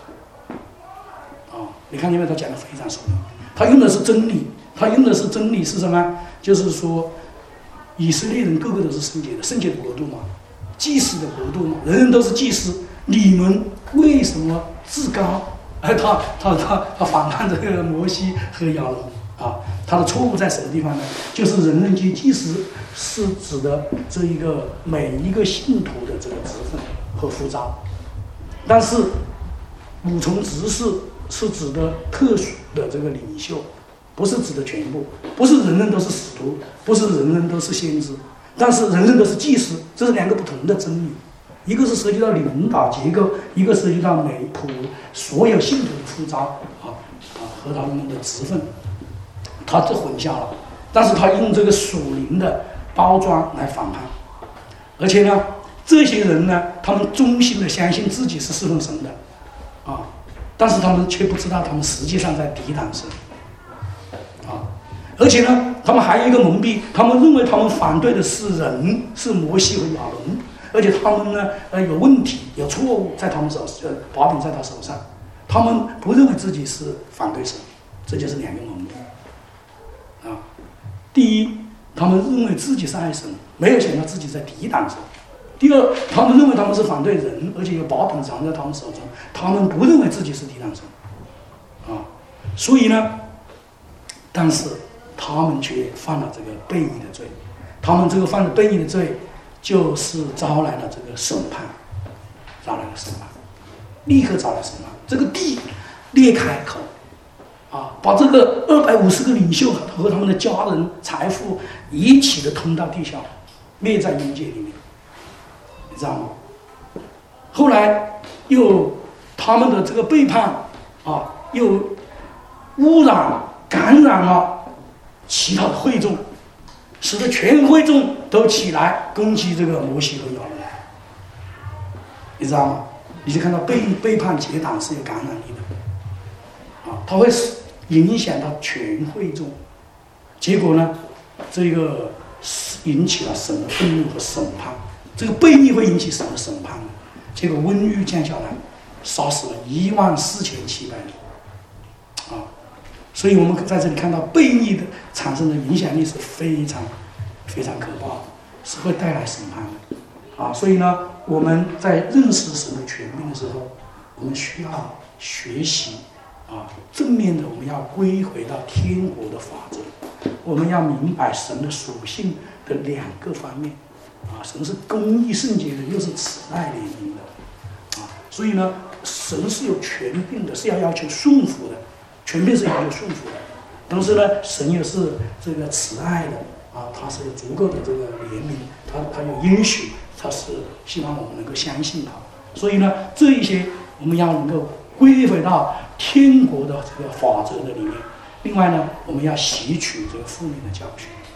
你看见没有？他讲的非常熟练，他用的是真理，他用的是真理是什么？就是说，以色列人个个都是圣洁的，圣洁的国度嘛，祭司的国度嘛，人人都是祭司。你们为什么自高？哎，他他他他反叛这个摩西和亚伦啊，他的错误在什么地方呢？就是人人皆祭司是指的这一个每一个信徒的这个职分和呼召，但是五重执事。是指的特殊的这个领袖，不是指的全部，不是人人都是使徒，不是人人都是先知，但是人人都是祭司，这是两个不同的真理。一个是涉及到领导结构，一个涉及到每普所有信徒的呼召啊啊和他们的职分，他这混淆了。但是他用这个属灵的包装来反叛，而且呢，这些人呢，他们衷心的相信自己是侍奉神的啊。但是他们却不知道，他们实际上在抵挡神，啊！而且呢，他们还有一个蒙蔽，他们认为他们反对的是人，是摩西和亚伦，而且他们呢，呃，有问题、有错误在他们手，呃，把柄在他手上，他们不认为自己是反对神，这就是两个蒙蔽，啊！第一，他们认为自己是爱神，没有想到自己在抵挡神。第二，他们认为他们是反对人，而且有把柄藏在他们手中，他们不认为自己是抵挡神，啊，所以呢，但是他们却犯了这个悖逆的罪，他们这个犯了悖逆的罪，就是招来了这个审判，招来了审判，立刻招来审判，这个地裂开口，啊，把这个二百五十个领袖和他们的家人、财富一起的吞到地下，灭在阴界里面。知道吗？后来又他们的这个背叛啊，又污染感染了其他的会众，使得全会众都起来攻击这个摩西和亚伦，你知道吗？你就看到背背叛结党是有感染力的啊，它会影响到全会众，结果呢，这个引起了神的愤怒和审判。这个悖逆会引起神的审判，结果瘟疫降下来，杀死了一万四千七百人，啊，所以我们在这里看到悖逆的产生的影响力是非常非常可怕的，是会带来审判的，啊，所以呢，我们在认识神的权柄的时候，我们需要学习啊，正面的我们要归回到天国的法则，我们要明白神的属性的两个方面。啊，神是公义圣洁的，又是慈爱怜悯的，啊，所以呢，神是有权柄的，是要要求顺服的，权柄是要求顺服的，同时呢，神也是这个慈爱的，啊，他是有足够的这个怜悯，他他有允许，他是希望我们能够相信他，所以呢，这一些我们要能够归回到天国的这个法则的里面。另外呢，我们要吸取这个负面的教训，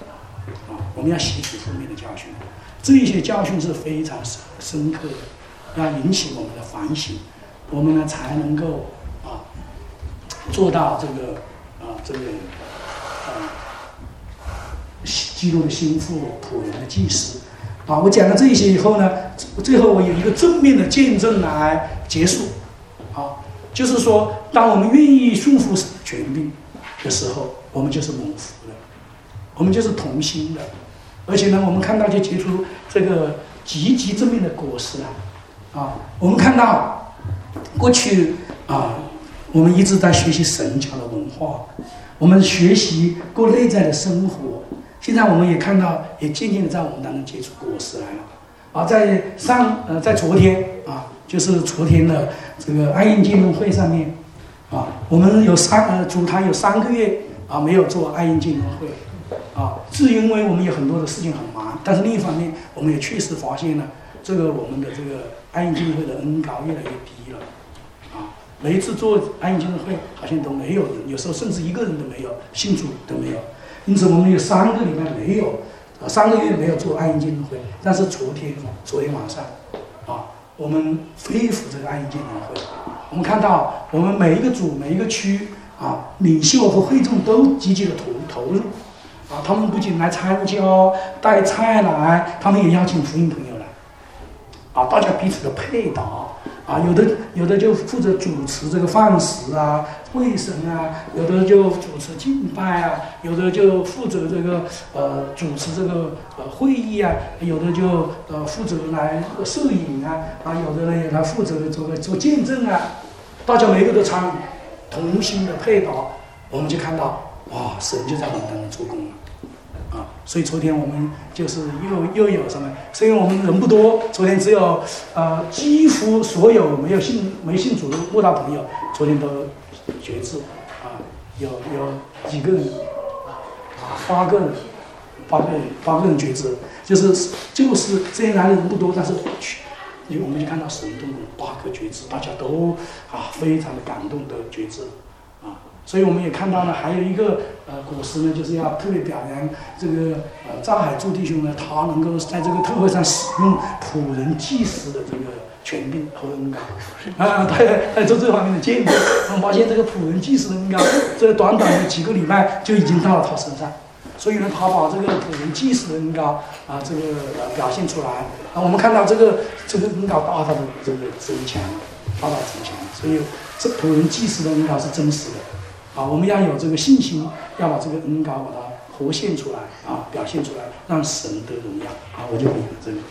啊，我们要吸取负面的教训，这一些教训是非常深深刻的，要引起我们的反省，我们呢才能够啊做到这个啊这个啊基督的心腹、仆人的祭司。啊，我讲了这些以后呢，最后我有一个正面的见证来结束。啊，就是说，当我们愿意顺服权柄的时候，我们就是蒙福的，我们就是同心的，而且呢，我们看到就结出这个积极正面的果实来。啊，我们看到过去啊，我们一直在学习神教的文化，我们学习过内在的生活。现在我们也看到，也渐渐的在我们当中结出果实来了。啊，在上呃，在昨天啊，就是昨天的这个爱宴见证会上面，啊，我们有三呃主坛有三个月啊没有做爱宴见证会，啊，是因为我们有很多的事情很忙，但是另一方面，我们也确实发现了这个我们的这个爱宴见证会的恩膏越来越低了。啊，每一次做爱宴见证会好像都没有人，有时候甚至一个人都没有，信主都没有。因此，我们有三个礼拜没有，啊，三个月没有做爱宴见证会。但是昨天，昨天晚上，啊，我们恢复这个爱宴见证会。我们看到，我们每一个组、每一个区，啊，领袖和会众都积极的投投入，啊，他们不仅来参加、带菜来，他们也邀请福音朋友来，啊，大家彼此的配搭。啊，有的有的就负责主持这个饭食啊、卫生啊，有的就主持敬拜啊，有的就负责这个呃主持这个呃会议啊，有的就呃负责来摄影啊，啊，有的呢也来负责这个做见证啊，大家每一个都参与，同心的配搭，我们就看到哇，神就在我们当中做工了。啊，所以昨天我们就是又又有什么？是因为我们人不多，昨天只有呃几乎所有没有信没信主的慕道朋友，昨天都决志啊，有有几个人啊，八个人，八个人，八个人决志，就是就是这些来的人不多，但是因为我们就看到神动八个决志，大家都啊非常的感动的决志啊。所以我们也看到了，还有一个呃果实呢，就是要特别表扬这个呃赵海柱弟兄呢，他能够在这个特会上使用仆人祭司的这个权柄和恩膏啊，他在做这方面的见证。我们发现这个仆人祭司的恩膏，这短短的几个礼拜就已经到了他身上，所以呢，他把这个仆人祭司的恩膏啊，这个呃表现出来啊，我们看到这个这个恩膏大大的这个增强，大大增强，所以这仆人祭司的恩膏是真实的。啊，我们要有这个信心，要把这个恩膏把它活现出来啊，表现出来，让神得荣耀啊！我就领了这个。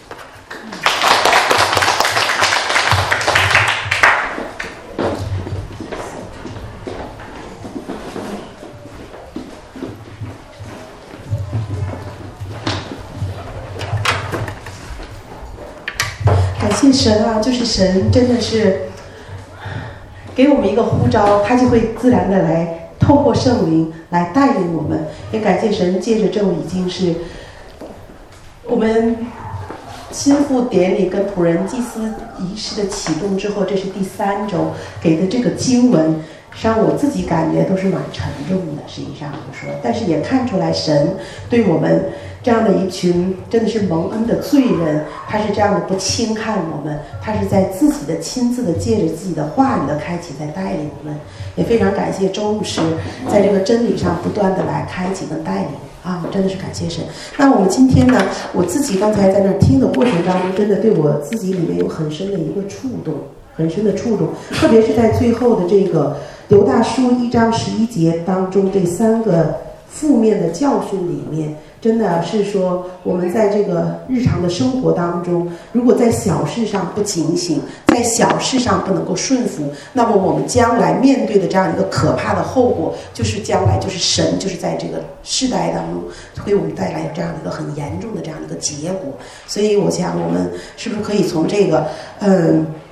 感谢神啊，就是神真的是给我们一个呼召，他就会自然的来透过圣灵来带领我们。也感谢神，借着这已经是我们心腹典礼跟仆人祭司仪式的启动之后，这是第三周给的这个经文，实际上我自己感觉都是蛮沉重的。实际上就说，但是也看出来神对我们这样的一群真的是蒙恩的罪人，他是这样的不轻看我们，他是在自己的亲自的借着自己的话语的开启在带领我们。也非常感谢周牧师在这个真理上不断的来开启跟带领啊，真的是感谢神。那我们今天呢，我自己刚才在那听的过程当中，真的对我自己里面有很深的一个触动，很深的触动，特别是在最后的这个犹大书一章十一节当中，这三个负面的教训里面，真的是说我们在这个日常的生活当中，如果在小事上不警醒，在小事上不能够顺服，那么我们将来面对的这样一个可怕的后果，就是将来就是神就是在这个世代当中会为我们带来这样一个很严重的这样一个结果。所以我想我们是不是可以从这个嗯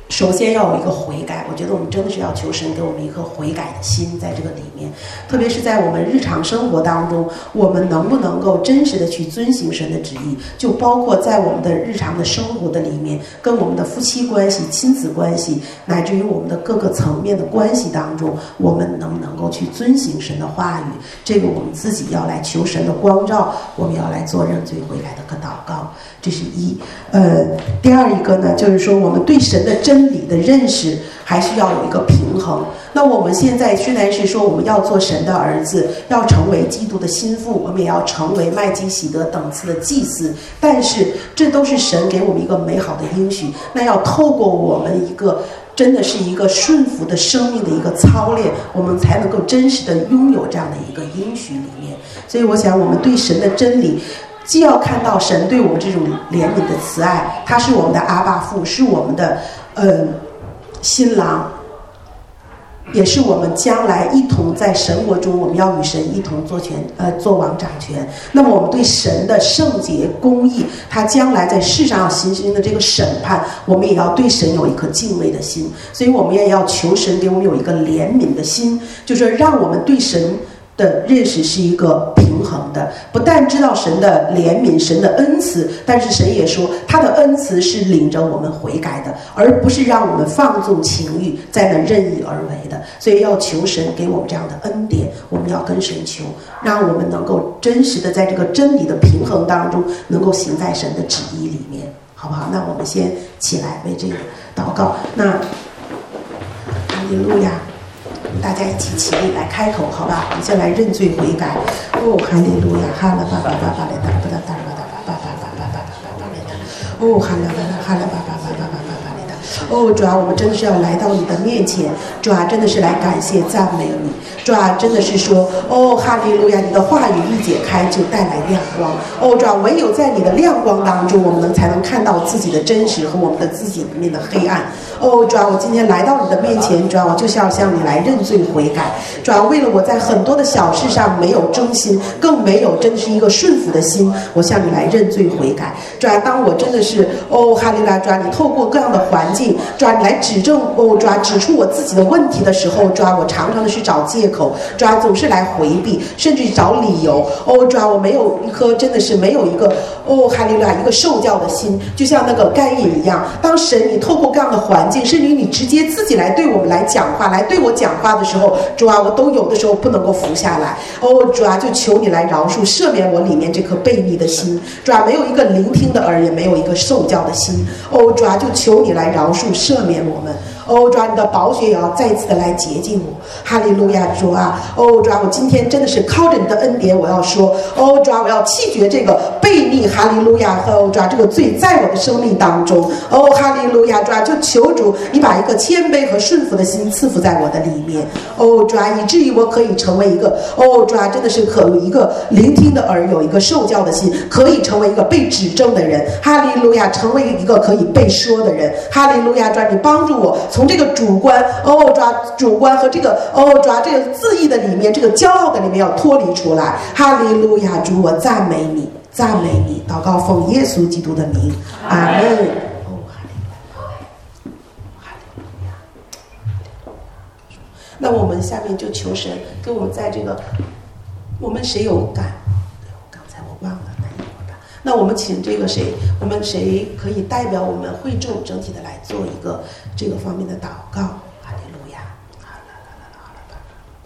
首先要有一个悔改，我觉得我们真的是要求神给我们一颗悔改的心在这个里面，特别是在我们日常生活当中，我们能不能够真实的去遵行神的旨意，就包括在我们的日常的生活的里面，跟我们的夫妻关系、亲子关系，乃至于我们的各个层面的关系当中，我们能不能够去遵行神的话语，这个我们自己要来求神的光照，我们要来做认罪悔改的个祷告，这是一。呃，第二一个呢，就是说我们对神的真理的认识还是要有一个平衡。那我们现在虽然是说我们要做神的儿子，要成为基督的心腹，我们也要成为麦基洗德等次的祭司，但是这都是神给我们一个美好的应许，那要透过我们一个真的是一个顺服的生命的一个操练，我们才能够真实的拥有这样的一个应许里面。所以我想我们对神的真理既要看到神对我们这种怜悯的慈爱，他是我们的阿爸父，是我们的呃新郎，也是我们将来一同在神国中，我们要与神一同做权呃做王掌权。那么我们对神的圣洁公义，他将来在世上要行行的这个审判，我们也要对神有一颗敬畏的心。所以我们也要求神给我们有一个怜悯的心，就是让我们对神的认识是一个平衡的，不但知道神的怜悯、神的恩慈，但是神也说他的恩慈是领着我们悔改的，而不是让我们放纵情欲，在那任意而为的。所以要求神给我们这样的恩典，我们要跟神求，让我们能够真实的在这个真理的平衡当中，能够行在神的旨意里面，好不好？那我们先起来为这个祷告。那哈利路亚，大家一起起立来开口，好吧？我们先来认罪悔改。哦，哈利路亚，哈啦巴巴巴巴来哒巴哒哒巴哒巴巴巴巴巴巴巴来哒。哦，哈啦巴啦哈啦巴巴巴巴巴巴巴来哒。哦，主啊，我们真的是要来到你的面前，主啊，真的是来感谢赞美你。主啊，真的是说，哦，哈利路亚，你的话语一解开就带来亮光。哦，主啊，唯有在你的亮光当中，我们能才能看到自己的真实和我们的自己里面的黑暗。哦，主啊，我今天来到你的面前，主啊，我就是要向你来认罪悔改。主啊，为了我在很多的小事上没有忠心，更没有真的是一个顺服的心，我向你来认罪悔改。主啊，当我真的是，哦，哈利路亚，主啊，你透过各样的环境，主啊，你来指正，哦，主啊，指出我自己的问题的时候，主啊，我常常的去找借口，主啊，总是来回避，甚至找理由。哦，主啊，我没有一颗真的是没有一个，哦，哈利路亚，一个受教的心，就像那个该隐一样。当神你透过各样的环境，甚至于你直接自己来对我们来讲话，来对我讲话的时候，主啊，我都有的时候不能够服下来。哦，主啊，就求你来饶恕，赦免我里面这颗悖逆的心。主啊，没有一个聆听的耳，也没有一个受教的心。哦，主啊，就求你来饶恕，赦免我们。哦，主啊，你的宝血也要再次的来洁净我。哈利路亚，主啊，哦，主啊，我今天真的是靠着你的恩典，我要说，哦，主啊，我要弃绝这个悖逆，哈利路亚，哦，主啊，这个罪在我的生命当中。哦，哈利路亚，主啊，就求主你把一个谦卑和顺服的心赐福在我的里面。哦，主啊，以至于我可以成为一个，哦，主啊，真的是可有一个聆听的耳，有一个受教的心，可以成为一个被指正的人。哈利路亚，成为一个可以被说的人。哈利路亚，主啊，你帮助我从这个主观，哦，主啊，主观和这个，哦，主啊，这个自义的里面，这个骄傲的里面要脱离出来。哈利路亚，主，我赞美你，赞美你，祷告奉耶稣基督的名，阿门。哦，哈利路亚，哈利路亚。那我们下面就求神给我们在这个，我们谁有感？刚才我忘了哪一个吧？那我们请这个谁，我们谁可以代表我们会众整体的来做一个这个方面的祷告？哈利路亚！哈啦啦啦啦啦啦！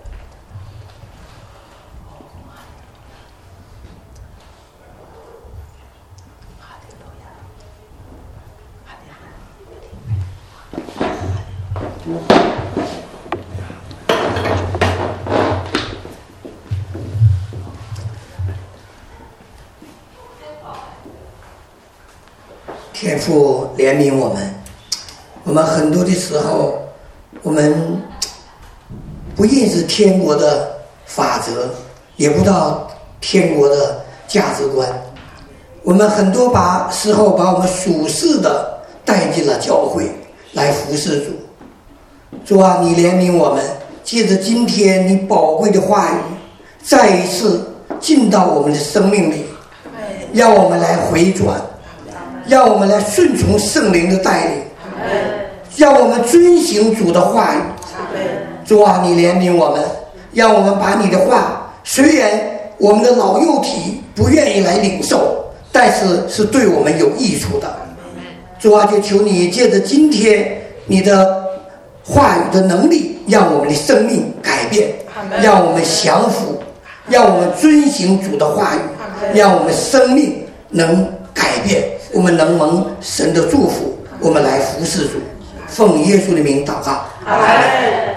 哈利路亚！哈利路亚！ 天父怜悯我们，我们很多的时候，我们不认识天国的法则，也不知道天国的价值观。我们很多把时候把我们属世的带进了教会来服侍主。主啊，你怜悯我们，借着今天你宝贵的话语，再一次进到我们的生命里，让我们来回转，让我们来顺从圣灵的带领， 让我们遵行主的话语。主啊，你怜悯我们，让我们把你的话，虽然我们的老幼体不愿意来领受，但是是对我们有益处的。主啊，就求你借着今天你的话语的能力，让我们的生命改变，让我们降服，让我们遵行主的话语，让我们生命能改变，我们能蒙神的祝福，我们来服侍主。奉耶稣的名祷告，阿们。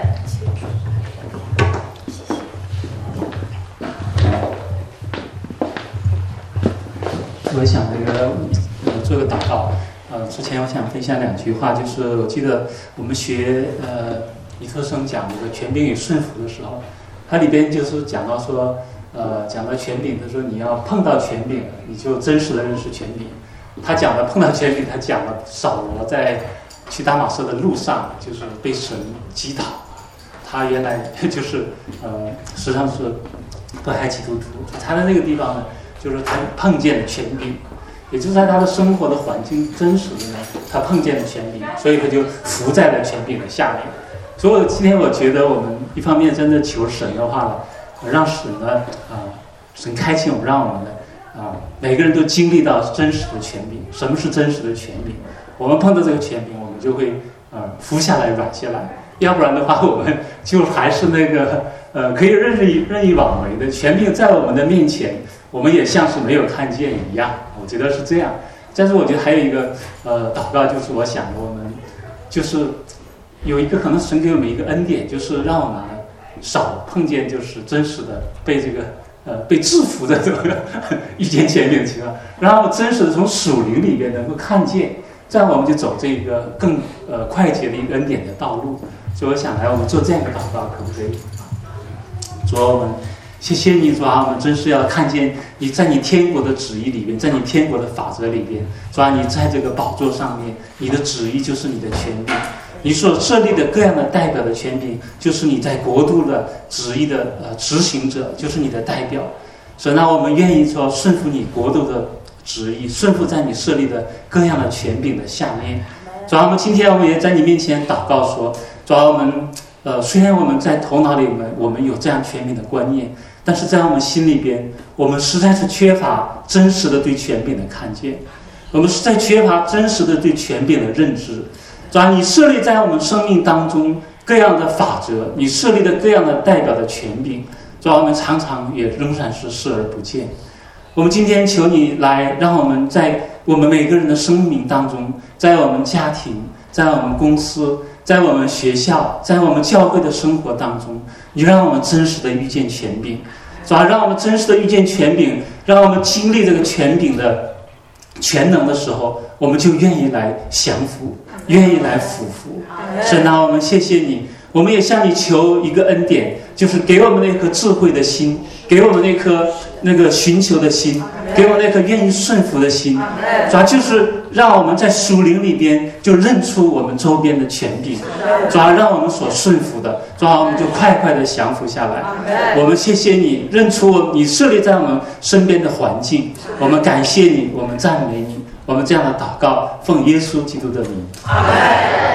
我想这个呃做个祷告，呃，之前我想分享两句话，就是我记得我们学呃尼特生讲这个权柄与顺服的时候，它里边就是讲到说，呃，讲到权柄，他说你要碰到权柄，你就真实的认识权柄。他讲的碰到权柄，他讲了扫罗在去大马色的路上，就是被神击倒，他原来就是呃实际上是迫害基督徒，他在那个地方呢。就是他碰见了权柄，也就是在他的生活的环境真实的呢，他碰见了权柄，所以他就伏在了权柄的下面。所以我今天我觉得我们一方面真的求神的话呢，让神呢啊、呃，神开启我们，让我们呢啊、呃、每个人都经历到真实的权柄。什么是真实的权柄？我们碰到这个权柄，我们就会啊、呃、伏下来软下来，要不然的话我们就还是那个呃可以任意任意妄为的权柄在我们的面前。我们也像是没有看见一样，我觉得是这样。但是我觉得还有一个呃祷告，就是我想我们就是有一个可能神给我们一个恩典，就是让我们少碰见就是真实的被这个呃被制服的这个遇见权柄的情况，然后真实的从属灵里边能够看见，这样我们就走这个更呃快捷的一个恩典的道路。所以我想来我们做这样一个祷告，可不可以？主啊，我们谢谢你，主啊，我们真是要看见你在你天国的旨意里边，在你天国的法则里边，主啊，你在这个宝座上面，你的旨意就是你的权柄，你所设立的各样的代表的权柄，就是你在国度的旨意的呃执行者，就是你的代表。所以呢，我们愿意说顺服你国度的旨意，顺服在你设立的各样的权柄的下面。主啊，我们今天我们也在你面前祷告说，主啊，我们呃虽然我们在头脑里面我们有这样权柄的观念，但是在我们心里边，我们实在是缺乏真实的对权柄的看见，我们实在缺乏真实的对权柄的认知。主啊，你设立在我们生命当中各样的法则，你设立的各样的代表的权柄，主啊，我们常常也仍然是视而不见。我们今天求你来，让我们在我们每个人的生命当中，在我们家庭，在我们公司，在我们学校，在我们教会的生活当中，你让我们真实的遇见权柄，主啊，让我们真实的遇见权柄，让我们经历这个权柄的全能的时候，我们就愿意来降服，愿意来俯服。神啊，我们谢谢你，我们也向你求一个恩典，就是给我们那颗智慧的心，给我们那颗那个寻求的心，给我们那颗愿意顺服的心。主要就是让我们在属灵里边就认出我们周边的权柄，主要让我们所顺服的，主要我们就快快的降服下来。我们谢谢你，认出你设立在我们身边的环境，我们感谢你，我们赞美你。我们这样的祷告，奉耶稣基督的名，阿门。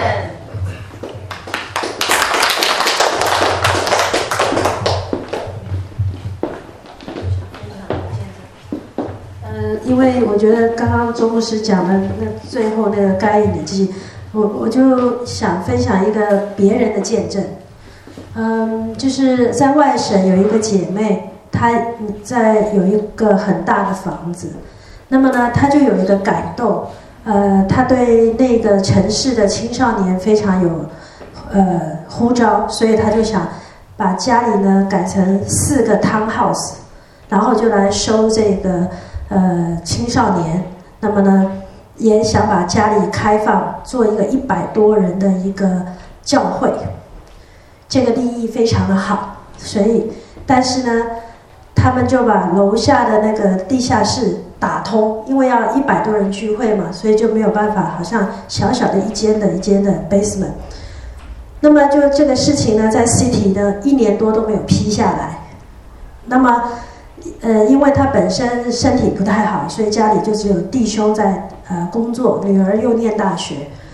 因为我觉得刚刚周牧师讲的那最后那个该隐的记，我我就想分享一个别人的见证。嗯，就是在外省有一个姐妹，她在有一个很大的房子，那么呢，她就有一个感动，呃，她对那个城市的青少年非常有呃呼召，所以她就想把家里呢改成四个 townhouse， 然后就来收这个。呃，青少年，那么呢，也想把家里开放，做一个一百多人的一个教会，这个利益非常的好，所以，但是呢，他们就把楼下的那个地下室打通，因为要一百多人聚会嘛，所以就没有办法，好像小小的一间的一间的 basement。那么就这个事情呢，在 City 呢一年多都没有批下来，那么。呃，因为他本身身体不太好，所以家里就只有弟兄在呃工作，女儿又念大学。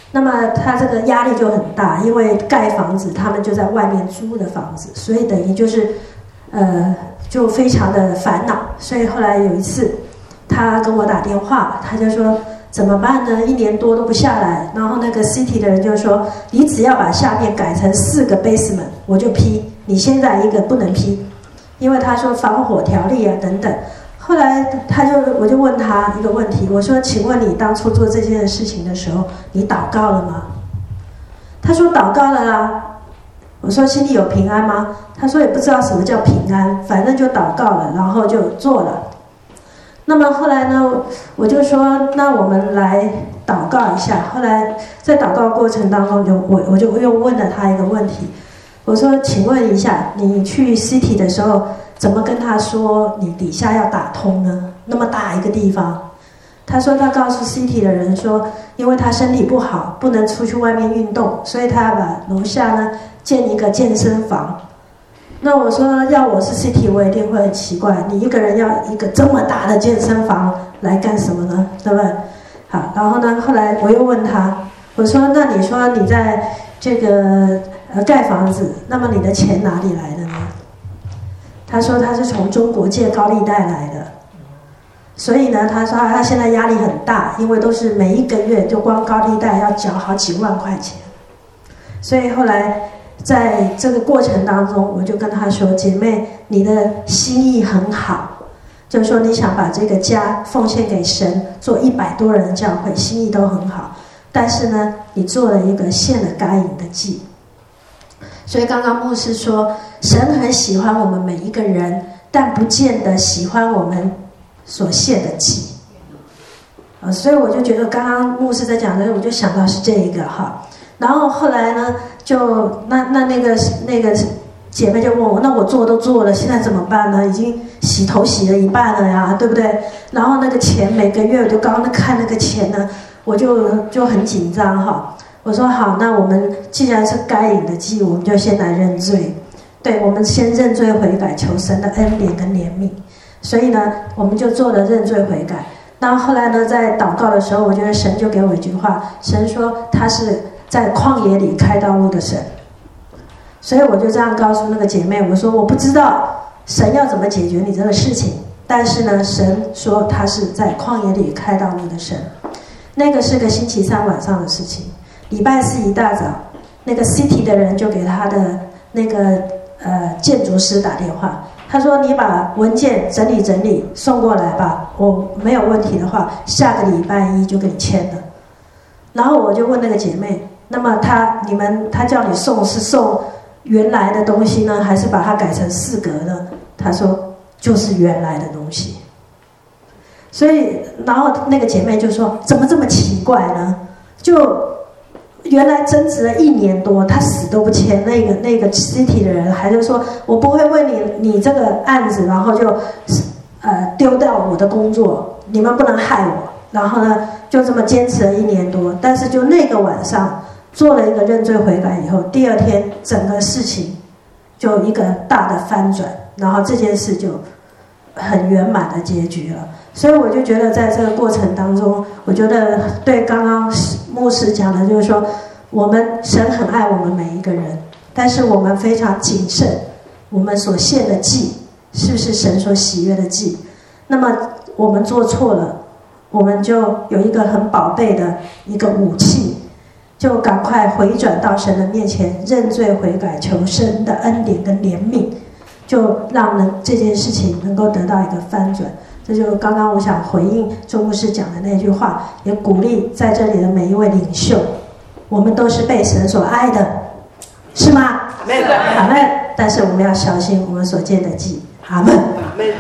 那么他这个压力就很大，因为盖房子，他们就在外面租的房子，所以等于就是，呃，就非常的烦恼。所以后来有一次，他跟我打电话，他就说怎么办呢？一年多都不下来。然后那个 City 的人就说，你只要把下面改成四个 basement， 我就批。你现在一个不能批，因为他说防火条例啊等等。后来他就我就问他一个问题，我说请问你当初做这件事情的时候，你祷告了吗？他说祷告了啊。我说心里有平安吗？他说也不知道什么叫平安，反正就祷告了，然后就做了。那么后来呢，我就说那我们来祷告一下。后来在祷告过程当中就，就我我就又问了他一个问题，我说请问一下，你去 City 的时候怎么跟他说你底下要打通呢？那么大一个地方。他说他告诉 City 的人说，因为他身体不好，不能出去外面运动，所以他要把楼下呢建一个健身房。那我说要我是 City， 我一定会很奇怪，你一个人要一个这么大的健身房来干什么呢？对不对？好，然后呢，后来我又问他，我说那你说你在这个呃盖房子，那么你的钱哪里来的呢？他说他是从中国借高利贷来的，所以呢，他说他现在压力很大，因为都是每一个月就光高利贷要缴好几万块钱，所以后来在这个过程当中，我就跟他说，姐妹，你的心意很好，就是说你想把这个家奉献给神，做一百多人的教会，心意都很好，但是呢，你做了一个献了该隐的祭。所以刚刚牧师说，神很喜欢我们每一个人，但不见得喜欢我们所献的祭。呃，所以我就觉得刚刚牧师在讲的，我就想到是这一个哈。然后后来呢，就那那那个那个姐妹就问我，那我做都做了，现在怎么办呢？已经洗头洗了一半了呀，对不对？然后那个钱每个月我就刚刚看那个钱呢，我就就很紧张哈。我说好，那我们既然是该隐的祭，我们就先来认罪。对，我们先认罪悔改，求神的恩典跟怜悯。所以呢，我们就做了认罪悔改。然后后来呢，在祷告的时候，我觉得神就给我一句话，神说他是在旷野里开道路的神。所以我就这样告诉那个姐妹，我说我不知道神要怎么解决你这个事情，但是呢，神说他是在旷野里开道路的神。那个是个星期三晚上的事情。礼拜四一大早，那个 City 的人就给他的那个呃建筑师打电话，他说你把文件整理整理送过来吧，我没有问题的话，下个礼拜一就给你签了。然后我就问那个姐妹，那么他你们他叫你送是送原来的东西呢，还是把它改成四格呢？他说就是原来的东西。所以然后那个姐妹就说怎么这么奇怪呢？就原来争执了一年多，他死都不签。那个那个 City 的人还就说，我不会为你你这个案子，然后就呃丢掉我的工作，你们不能害我。然后呢，就这么坚持了一年多。但是就那个晚上做了一个认罪悔改以后，第二天整个事情就一个大的翻转，然后这件事就很圆满的结局了。所以我就觉得在这个过程当中，我觉得对刚刚牧师讲的就是说，我们神很爱我们每一个人，但是我们非常谨慎，我们所献的祭是不是神所喜悦的祭？那么我们做错了，我们就有一个很宝贝的一个武器，就赶快回转到神的面前，认罪悔改，求神的恩典跟怜悯，就让能这件事情能够得到一个翻转。这就刚刚我想回应周牧师讲的那句话，也鼓励在这里的每一位领袖，我们都是被神所爱的，是吗？阿们，阿们。但是我们要小心我们所见的祭，阿们，阿们。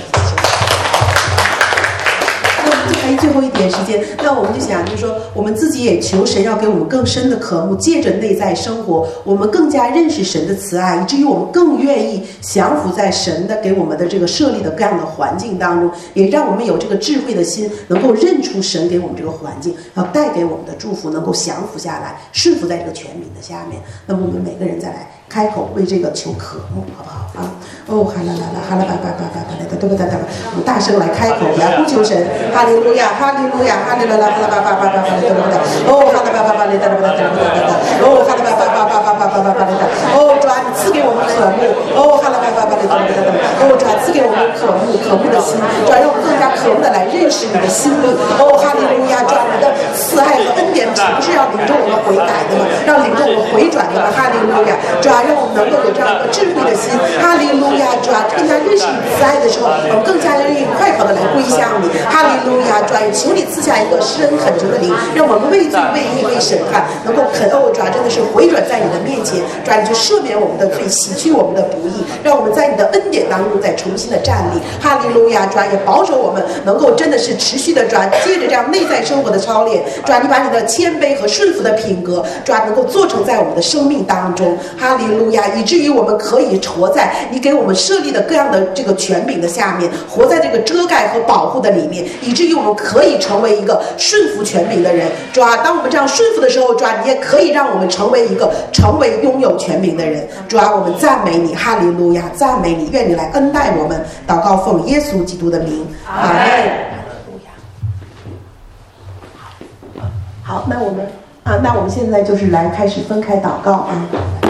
还有最后一点时间，那我们就想，就是说，我们自己也求神要给我们更深的渴慕，借着内在生活，我们更加认识神的慈爱，以至于我们更愿意降服在神的给我们的这个设立的各样的环境当中，也让我们有这个智慧的心，能够认出神给我们这个环境要带给我们的祝福，能够降服下来，顺服在这个权柄的下面。那么我们每个人再来开口为这个求渴慕，好不好啊？ 哦，哈啦啦啦，哈啦吧吧吧吧吧啦的，对不对？我们大声来开口来呼求神，哈利路亚，哈利路亚，哈利路亚，哈啦吧吧吧吧吧啦，对不对？哦，哈啦吧吧吧啦，对不对？对不对？哦，哈啦吧吧吧吧吧吧吧吧吧啦的，哦，主啊，你赐给我们渴慕，哦，哈啦吧吧吧啦，对不对？哦，主啊，赐给我们渴慕渴慕的心，主啊，让我们更加渴慕的来认识你的心意，哦，哈利路亚，主啊，你的慈爱和恩典岂不是要领着我们悔改的吗？让领着我们回转的吗？哈利路亚，主啊，让我们能够有这样一个智慧的心，哈利路亚，主啊，更加认识你慈爱的时候，我们更加愿意快跑的来归向你，哈利路亚，主啊，也求你赐下一个施恩恳诚的灵，让我们畏罪畏义畏审判，能够恳哦，主啊，真的是回转在你的面前，主啊，你就赦免我们的罪，洗去我们的不义，让我们在你的恩典当中再重新的站立，哈利路亚，主啊，也保守我们能够真的是持续的转，接着这样内在生活的操练，主啊，你把你的谦卑和顺服的品格，主啊，能够做成在我们的生命当中，哈利路亚，以至于我们可以活在你给我们设立的各样的这个权柄的下面，活在这个遮盖和保护的里面，以至于我们可以成为一个顺服权柄的人，主啊，当我们这样顺服的时候，主啊，你也可以让我们成为一个成为拥有权柄的人，主啊，我们赞美你，哈利路亚，赞美你，愿你来恩待我们，祷告奉耶稣基督的名，阿门。好，那我们啊，那我们现在就是来开始分开祷告啊。